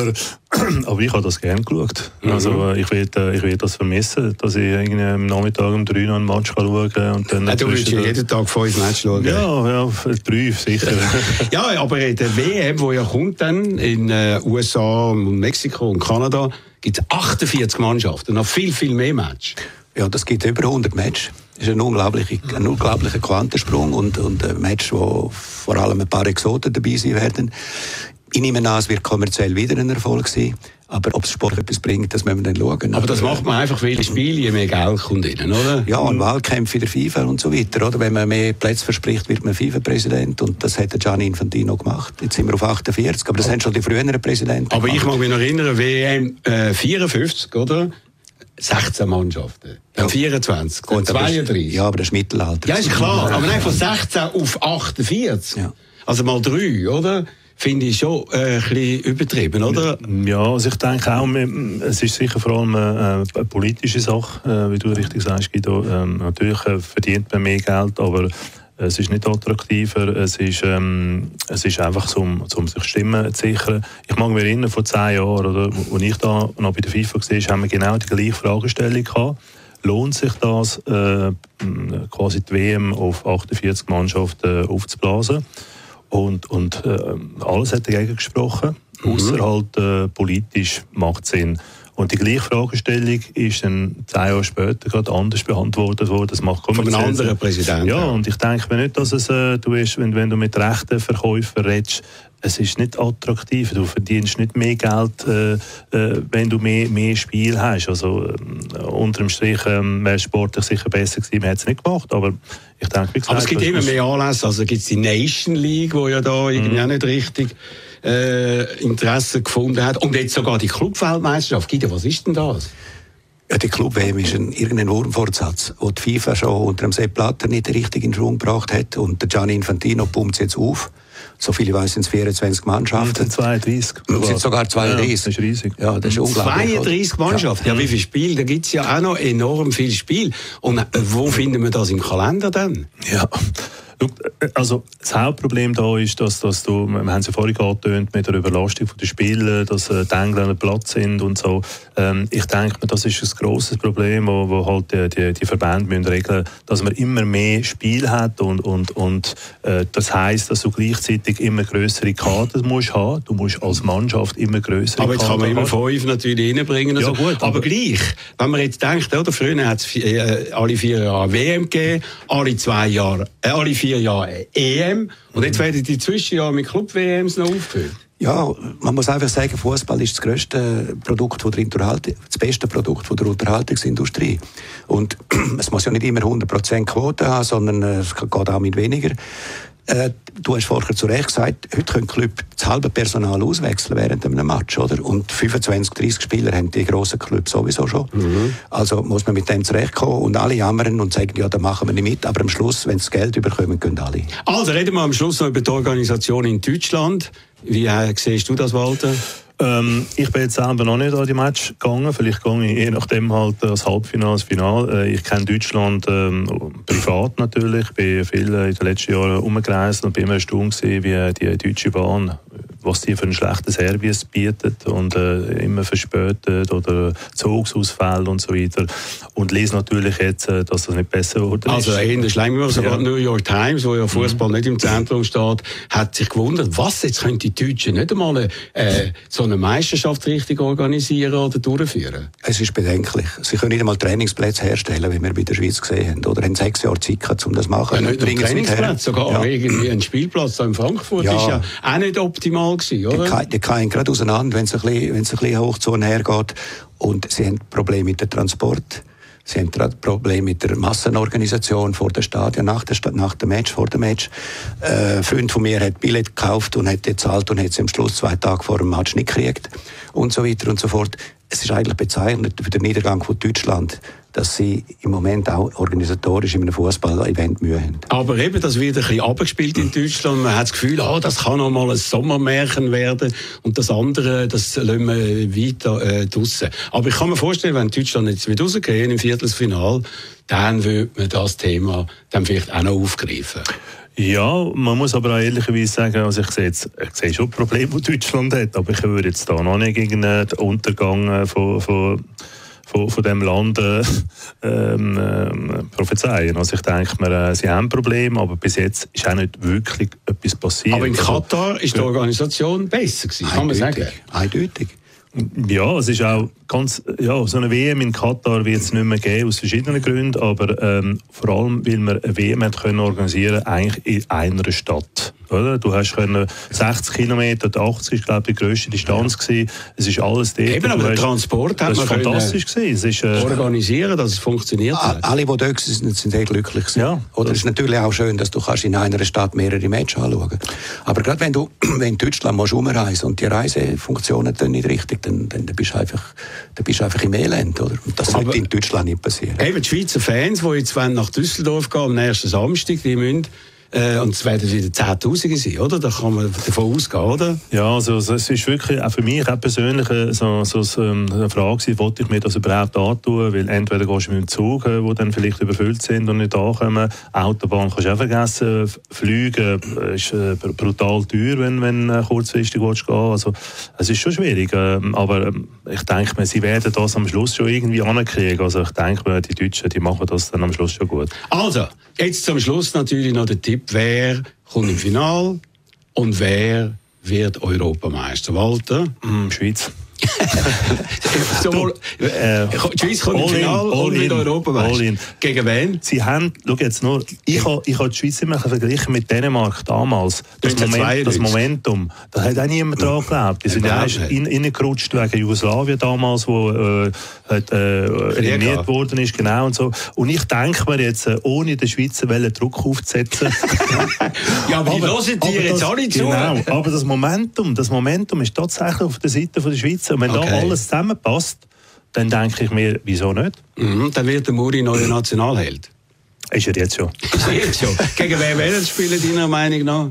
[SPEAKER 4] Aber ich habe das gerne geschaut.
[SPEAKER 2] Mhm.
[SPEAKER 4] Also ich werde ich werd das vermissen, dass ich irgendwie am Nachmittag um drei noch einen Match kann schauen kann. Und dann
[SPEAKER 2] Ja, du willst ja jeden Tag fünf Matches schauen.
[SPEAKER 4] Ja, ja, drei sicher.
[SPEAKER 2] Ja, aber in der W M, die ja kommt dann in äh, U S A, und Mexiko und Kanada, gibt es achtundvierzig Mannschaften, noch viel, viel mehr Matches.
[SPEAKER 5] Ja, das gibt über hundert Matches. Das ist ein unglaublicher, ein unglaublicher Quantensprung und, und ein Match, wo vor allem ein paar Exoten dabei sein werden. Ich nehme an, es wird kommerziell wieder ein Erfolg sein. Aber ob es Sport etwas bringt, das müssen wir dann schauen.
[SPEAKER 2] Aber das macht man einfach, weil Spiele, je mehr Geld kommt rein, oder?
[SPEAKER 5] Ja, und Wahlkämpfe in der FIFA und so weiter. Oder? Wenn man mehr Plätze verspricht, wird man FIFA-Präsident. Und das hat der Gianni Infantino gemacht. Jetzt sind wir auf achtundvierzig, aber das haben schon die früheren Präsidenten
[SPEAKER 2] Aber
[SPEAKER 5] gemacht.
[SPEAKER 2] ich mag mich noch erinnern, W M äh, vierundfünfzig, oder? sechzehn Mannschaften. Dann
[SPEAKER 5] Ja.
[SPEAKER 2] vierundzwanzig, dann
[SPEAKER 5] Gut, aber das-
[SPEAKER 2] zweiunddreißig.
[SPEAKER 5] Ja, aber das ist Mittelalter.
[SPEAKER 2] Ja, ist klar. Aber nein, von sechzehn auf achtundvierzig.
[SPEAKER 5] Ja.
[SPEAKER 2] Also mal drei, oder? Finde ich schon äh, ein bisschen übertrieben, oder?
[SPEAKER 4] Ja, also ich denke auch, es ist sicher vor allem eine, eine politische Sache, äh, wie du richtig sagst, Guido. Ähm, natürlich äh, verdient man mehr Geld, aber es ist nicht attraktiver. Es ist, ähm, es ist einfach, so, um, um sich Stimmen zu sichern. Ich mag mich erinnern, vor zehn Jahren, oder, als ich da noch bei der FIFA war, haben wir genau die gleiche Fragestellung gehabt. Lohnt sich das, äh, quasi die W M auf achtundvierzig Mannschaften aufzublasen? Und, und äh, alles hat dagegen gesprochen, mhm. ausser halt äh, politisch macht Sinn. Und die gleiche Fragestellung ist dann zehn Jahre später gerade anders beantwortet worden. Das macht
[SPEAKER 2] Von einem anderen Präsidenten.
[SPEAKER 4] Ja, und ich denke mir nicht, dass es, äh, du ist, wenn, wenn du mit rechten Verkäufern redest, es ist nicht attraktiv. Du verdienst nicht mehr Geld, äh, äh, wenn du mehr, mehr Spiel hast. Also äh, unterm Strich äh, wäre es sportlich sicher besser gewesen. Man hat es nicht gemacht, aber ich denke, wie gesagt,
[SPEAKER 2] Aber es gibt
[SPEAKER 4] das
[SPEAKER 2] immer
[SPEAKER 4] muss-
[SPEAKER 2] mehr Anlässe. Also gibt es die Nation League, die ja da irgendwie
[SPEAKER 4] Mhm.
[SPEAKER 2] auch nicht richtig äh, Interesse gefunden hat. Und jetzt sogar die Clubweltmeisterschaft. Guido, was ist denn das?
[SPEAKER 5] Ja, die Club-W M ist ein, irgendein Wurmfortsatz, den die FIFA schon unter dem Sepp Blatter nicht richtig in Schwung gebracht hat. Und der Gianni Infantino pumpt es jetzt auf. So viele weiss sind es vierundzwanzig Mannschaften.
[SPEAKER 4] zweiunddreißig.
[SPEAKER 5] Es sind sogar zweiunddreißig.
[SPEAKER 4] Ja, das ist riesig.
[SPEAKER 5] Ja, das ist unglaublich.
[SPEAKER 2] zweiunddreißig Mannschaften. Ja, wie viele Spiele? Da gibt es ja auch noch enorm viele Spiele. Und äh, wo finden wir das im Kalender dann?
[SPEAKER 4] Ja, schau, also das Hauptproblem da ist, dass, dass du, wir haben es ja vorhin angetönt, mit der Überlastung der Spieler, dass äh, die Engländer platt sind und so. Ähm, ich denke mir, das ist ein grosses Problem, wo, wo halt die, die, die Verbände müssen regeln, dass man immer mehr Spiel hat und, und, und äh, das heisst, dass du gleichzeitig immer grössere Kader musst haben. Du musst als Mannschaft immer grössere
[SPEAKER 2] Aber jetzt kann man immer fünf natürlich reinbringen.
[SPEAKER 4] Ja,
[SPEAKER 2] Also.
[SPEAKER 4] gut,
[SPEAKER 2] aber,
[SPEAKER 4] aber-
[SPEAKER 2] gleich, wenn man jetzt denkt, oder, früher hat es äh, alle vier Jahre W M gegeben, alle zwei Jahre, äh, alle vier Jahre E M und jetzt werden die Zwischenjahre mit Club-W Ms noch aufgefüllt.
[SPEAKER 5] Ja, man muss einfach sagen, Fußball ist das grösste Produkt von der Unterhaltung, das beste Produkt von der Unterhaltungsindustrie. Und es muss ja nicht immer hundert Prozent Quote haben, sondern äh, es geht auch mit weniger. Äh, du hast vorher zu Recht gesagt, heute können Club das halbe Personal auswechseln während einem Match, oder? Und fünfundzwanzig, dreißig Spieler haben die grossen Clubs sowieso schon. Mhm. Also muss man mit dem zurechtkommen und alle jammern und sagen, ja, da machen wir nicht mit. Aber am Schluss, wenn sie das Geld überkommen, können alle.
[SPEAKER 2] Also reden wir am Schluss noch über die Organisation in Deutschland. Wie äh, siehst du das, Walter?
[SPEAKER 4] Ähm, ich bin jetzt selber noch nicht an die Match gegangen. Vielleicht gehe ich je nachdem halt das Halbfinale, das Finale. Äh, ich kenne Deutschland ähm, privat natürlich. Ich bin viel äh, in den letzten Jahren umgereist und bin immer erstaunt gewesen, wie die Deutsche Bahn, was die für einen schlechten Service bietet und äh, immer verspätet oder Zugsausfälle und so weiter. Und lese natürlich jetzt, äh, dass das nicht besser wurde.
[SPEAKER 2] Also eher schlimm, sogar
[SPEAKER 4] Ja.
[SPEAKER 2] die New York Times, wo ja Fußball mhm. nicht im Zentrum steht, hat sich gewundert, was, jetzt können die Deutschen nicht einmal äh, so eine Meisterschaft richtig organisieren oder durchführen?
[SPEAKER 5] Es ist bedenklich. Sie können nicht einmal Trainingsplätze herstellen, wie wir bei der Schweiz gesehen haben. Oder haben sechs Jahre Zeit gehabt, um das zu machen.
[SPEAKER 2] Ja, nicht nur
[SPEAKER 5] Bringen sie nicht her.
[SPEAKER 2] Trainingsplatz, sogar
[SPEAKER 5] Ja.
[SPEAKER 2] irgendwie ein Spielplatz da in Frankfurt
[SPEAKER 5] Ja.
[SPEAKER 2] ist ja auch nicht optimal gewesen, oder?
[SPEAKER 5] Die ka- Die fallen gerade auseinander, wenn es ein bisschen, wenn es ein bisschen Hochzone hergeht. Und sie haben Probleme mit dem Transport. Sie haben gerade Probleme mit der Massenorganisation vor dem Stadion, nach, der Sta- nach dem Match, vor dem Match. Äh, ein Freund von mir hat Billett gekauft und hat gezahlt und hat es am Schluss zwei Tage vor dem Match nicht gekriegt. Und so weiter und so fort. Es ist eigentlich bezeichnend für den Niedergang von Deutschland, dass sie im Moment auch organisatorisch in einem Fußball-Event Mühe haben.
[SPEAKER 2] Aber eben, das wird ein bisschen abgespielt in Deutschland. Man hat das Gefühl, ah, das kann noch mal ein Sommermärchen werden. Und das andere, das lassen wir weiter äh, draussen. Aber ich kann mir vorstellen, wenn Deutschland jetzt wieder rausgehen im Viertelfinale, dann würde man das Thema dann vielleicht auch noch aufgreifen.
[SPEAKER 4] Ja, man muss aber auch ehrlicherweise sagen, also ich sehe, jetzt, ich sehe schon Probleme, die Deutschland hat, aber ich würde jetzt da noch nicht gegen den Untergang von, von, von, von diesem Land äh, ähm, ähm, prophezeien. Also ich denke mir, äh, sie haben Probleme, aber bis jetzt ist auch nicht wirklich etwas passiert.
[SPEAKER 2] Aber in
[SPEAKER 4] also,
[SPEAKER 2] Katar ist die Organisation besser gewesen, kann man sagen.
[SPEAKER 5] Eindeutig.
[SPEAKER 4] Ja, es ist auch ganz, ja, so eine W M in Katar wird es nicht mehr geben, aus verschiedenen Gründen, aber ähm, vor allem, weil wir eine W M hat können organisieren, eigentlich in einer Stadt. Oder? Du hast können sechzig Kilometer, achtzig ist glaube ich die grösste Distanz ja. gewesen. Es ist alles dort.
[SPEAKER 2] Eben, aber der Transport hat
[SPEAKER 4] man fantastisch
[SPEAKER 2] können
[SPEAKER 4] es ist, äh,
[SPEAKER 2] organisieren, dass es funktioniert
[SPEAKER 5] a-
[SPEAKER 2] hat.
[SPEAKER 5] Alle, die dort sind, sind sehr glücklich gewesen.
[SPEAKER 4] Ja.
[SPEAKER 5] Oder es ist natürlich auch schön, dass du kannst in einer Stadt mehrere Matches anschauen kannst. Aber gerade wenn du wenn Deutschland musst umreisen und die Reisefunktionen dann nicht richtig, dann, dann bist du einfach, dann bist du einfach im Elend, oder? Und das sollte in Deutschland nicht passieren.
[SPEAKER 2] Eben die Schweizer Fans, die jetzt nach Düsseldorf gehen am nächsten Samstag, die müssen Äh, und es werden wieder Zehntausende sein, oder? Da kann man davon ausgehen, oder?
[SPEAKER 4] Ja, also es ist wirklich auch für mich auch persönlich so, so, so eine Frage, wollte ich mir das überhaupt antun? Weil entweder gehst du mit dem Zug, die dann vielleicht überfüllt sind und nicht ankommen. Autobahn kannst du auch vergessen. Fliegen ist brutal teuer, wenn, wenn du kurzfristig gehen willst. Also es ist schon schwierig. Aber ich denke mir, sie werden das am Schluss schon irgendwie ankriegen. Also ich denke mir, die Deutschen, die machen das dann am Schluss schon gut.
[SPEAKER 2] Also, jetzt zum Schluss natürlich noch der Tipp. Wer kommt im Finale und wer wird Europameister? Walter?
[SPEAKER 4] Mm, Schweiz.
[SPEAKER 2] Sowohl, äh, die Schweiz kommt im Finale und wird Europameister. Gegen wen?
[SPEAKER 4] Sie haben, schau jetzt nur, ich habe ich ha die Schweiz immer verglichen mit Dänemark damals. Das, Moment, das Momentum, da hat auch niemand dran geglaubt. Die sind ja erst reingerutscht wegen Jugoslawien damals, wo äh, hat, äh, eliminiert worden ist, genau und so. Und ich denke mir jetzt, äh, ohne den Schweizer Welle Druck aufzusetzen.
[SPEAKER 2] Ja, aber die hören dir jetzt auch nicht zu.
[SPEAKER 4] Genau, aber das Momentum, das Momentum ist tatsächlich auf der Seite der Schweiz. Und wenn okay. da alles zusammenpasst, dann denke ich mir, wieso nicht?
[SPEAKER 2] Mhm, dann wird der Muri neuer Nationalheld.
[SPEAKER 4] Ist er jetzt schon.
[SPEAKER 2] Ist er jetzt schon. Gegen wen werden spielen, deiner Meinung nach?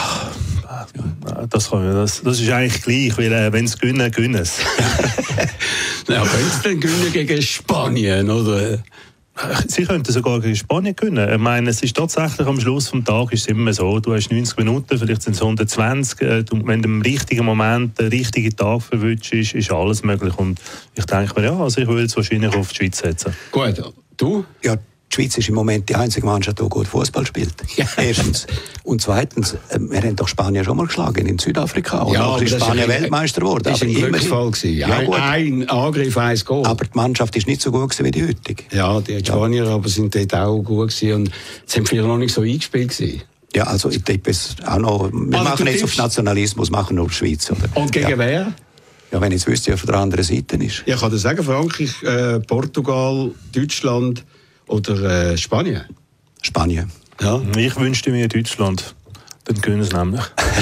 [SPEAKER 4] Das, kann, das, das ist eigentlich gleich, weil äh, wenn sie gewinnen, gewinnen sie.
[SPEAKER 2] Ja, können sie denn gewinnen gegen Spanien, oder?
[SPEAKER 4] Sie könnten sogar gegen Spanien gewinnen. Ich meine, es ist tatsächlich am Schluss des Tages ist es immer so, du hast neunzig Minuten, vielleicht sind es hundertzwanzig, du, wenn du im richtigen Moment den richtigen Tag verwünschst, ist, ist alles möglich. Und ich denke mir, ja, also ich würde jetzt wahrscheinlich auf die Schweiz setzen.
[SPEAKER 2] Gut, du?
[SPEAKER 5] Ja, die Schweiz ist im Moment die einzige Mannschaft, die gut Fußball spielt. Ja. Erstens. Und zweitens, wir haben doch Spanien schon mal geschlagen in Südafrika. Und
[SPEAKER 2] ja,
[SPEAKER 5] auch ist Spanien Weltmeister geworden.
[SPEAKER 2] Das war ein Glücksfall. Ja, ein, ein Angriff, ein Goal.
[SPEAKER 5] Aber die Mannschaft ist nicht so gut wie die heutige.
[SPEAKER 2] Ja, die Spanier ja. aber sind dort auch gut gewesen und sind vielleicht noch nicht so eingespielt gewesen.
[SPEAKER 5] Ja, also ich tippe es auch noch. Wir also machen jetzt auf Nationalismus, machen nur die Schweiz. Oder?
[SPEAKER 2] Und gegen
[SPEAKER 5] ja.
[SPEAKER 2] wer?
[SPEAKER 5] Ja, wenn ich jetzt wüsste, wer von der anderen Seite ist.
[SPEAKER 2] Ja, ich kann dir sagen, Frankreich, äh, Portugal, Deutschland oder äh, Spanien?
[SPEAKER 5] Spanien.
[SPEAKER 2] Ja.
[SPEAKER 4] Ich wünschte mir Deutschland. Dann können sie nämlich.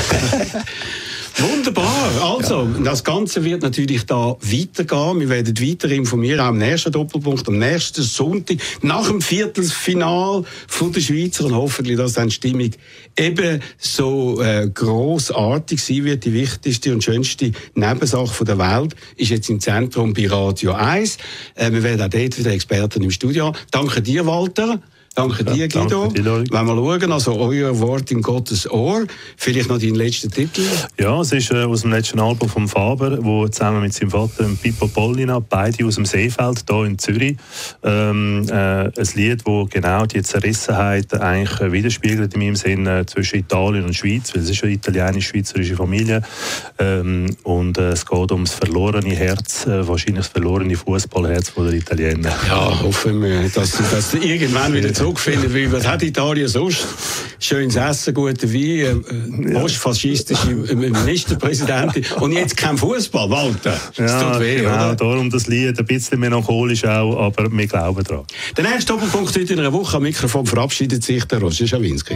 [SPEAKER 2] Wunderbar. Also, ja. das Ganze wird natürlich da weitergehen. Wir werden weiter informieren, auch am nächsten Doppelpunkt, am nächsten Sonntag, nach dem Viertelfinal von der Schweizer und hoffentlich, dass dann die Stimmung eben so äh, grossartig sein wird. Die wichtigste und schönste Nebensache von der Welt ist jetzt im Zentrum bei Radio eins. Äh, wir werden auch dort wieder Experten im Studio. Danke dir, Walter. Danke dir, Guido.
[SPEAKER 4] Danke dir,
[SPEAKER 2] wenn wir schauen, also euer Wort in Gottes Ohr. Vielleicht noch dein letzter Titel.
[SPEAKER 4] Ja, es ist äh, aus dem letzten Album von Faber, wo zusammen mit seinem Vater Pippo Pollina, beide aus dem Seefeld, hier in Zürich, ähm, äh, ein Lied, das genau die Zerrissenheit eigentlich äh, widerspiegelt in meinem Sinn äh, zwischen Italien und Schweiz, weil es ist eine italienisch-schweizerische Familie. Ähm, und äh, es geht um das verlorene Herz, äh, wahrscheinlich das verlorene Fußballherz der Italiener.
[SPEAKER 2] Ja, hoffen wir, dass sie das irgendwann wieder zurückfinden, weil was hat Italien sonst? Schönes Essen, guter Wein, äh, postfaschistische Ministerpräsidentin und jetzt kein Fußball, Walter. Das
[SPEAKER 4] ja,
[SPEAKER 2] tut weh,
[SPEAKER 4] genau,
[SPEAKER 2] oder?
[SPEAKER 4] Darum das Lied, ein bisschen melancholisch auch, aber wir glauben daran.
[SPEAKER 2] Der nächste Doppelpunkt heute in einer Woche am Mikrofon verabschiedet sich der Roger Schawinski.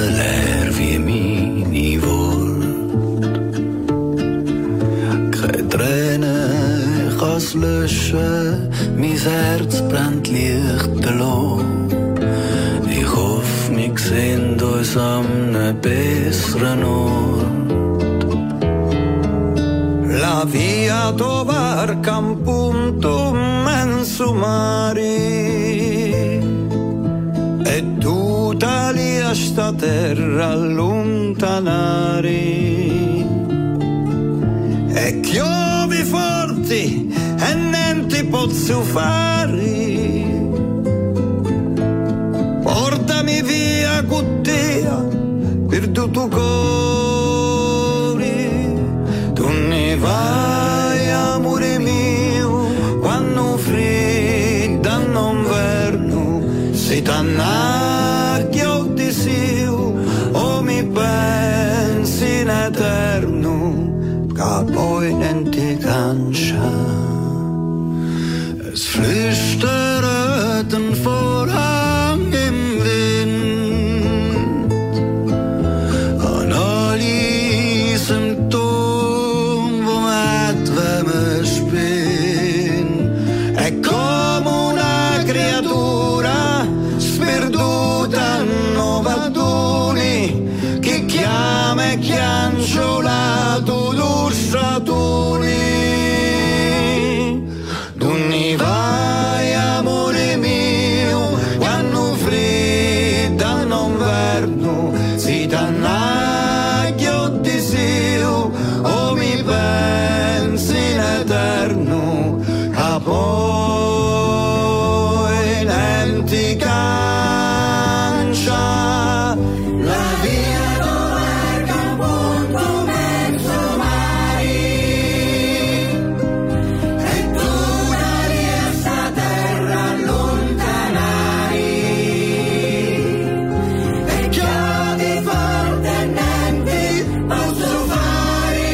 [SPEAKER 7] Cred
[SPEAKER 9] Menschen, mein Herz brennt lichterloh. Ich hoffe, wir sehen uns an einem besseren Ort.
[SPEAKER 8] La via tovarca un punto immenso mare e tutta lì a sta terra allontanare e chiovi forti e niente posso fare. Portami via con te per tutto cuore. Tu ne vai, amore mio, quando fredda non verno, se t'annacchio di sio, o mi pensi in eterno, che poi non ti cancia. Es flüstert ein Vorhang im Wind an alle Symptome, wo man wenn man spinnt. È come una creatura sperduta in novantuni che chiama e chianciolato l'ustratuni. Tu ne vai, amore mio, quando fredda non verno, si t'annacchio di sio, o mi pensi in eterno, a poi non ti cancia. La via tovarca un punto mezzo mare e tu da lì a sta terra allontanare e chiavi forte e niente posso fare.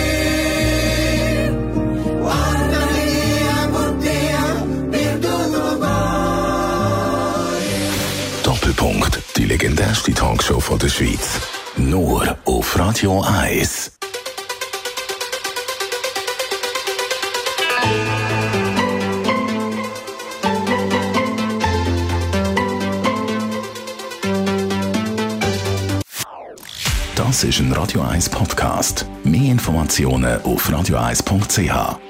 [SPEAKER 8] Guardami via con te per tutto cuore.
[SPEAKER 1] Doppelpunkt, die legendärste Talkshow von der Schweiz. Nur auf Radio eins. Das ist ein Radio eins Podcast. Mehr Informationen auf radio eins punkt c h.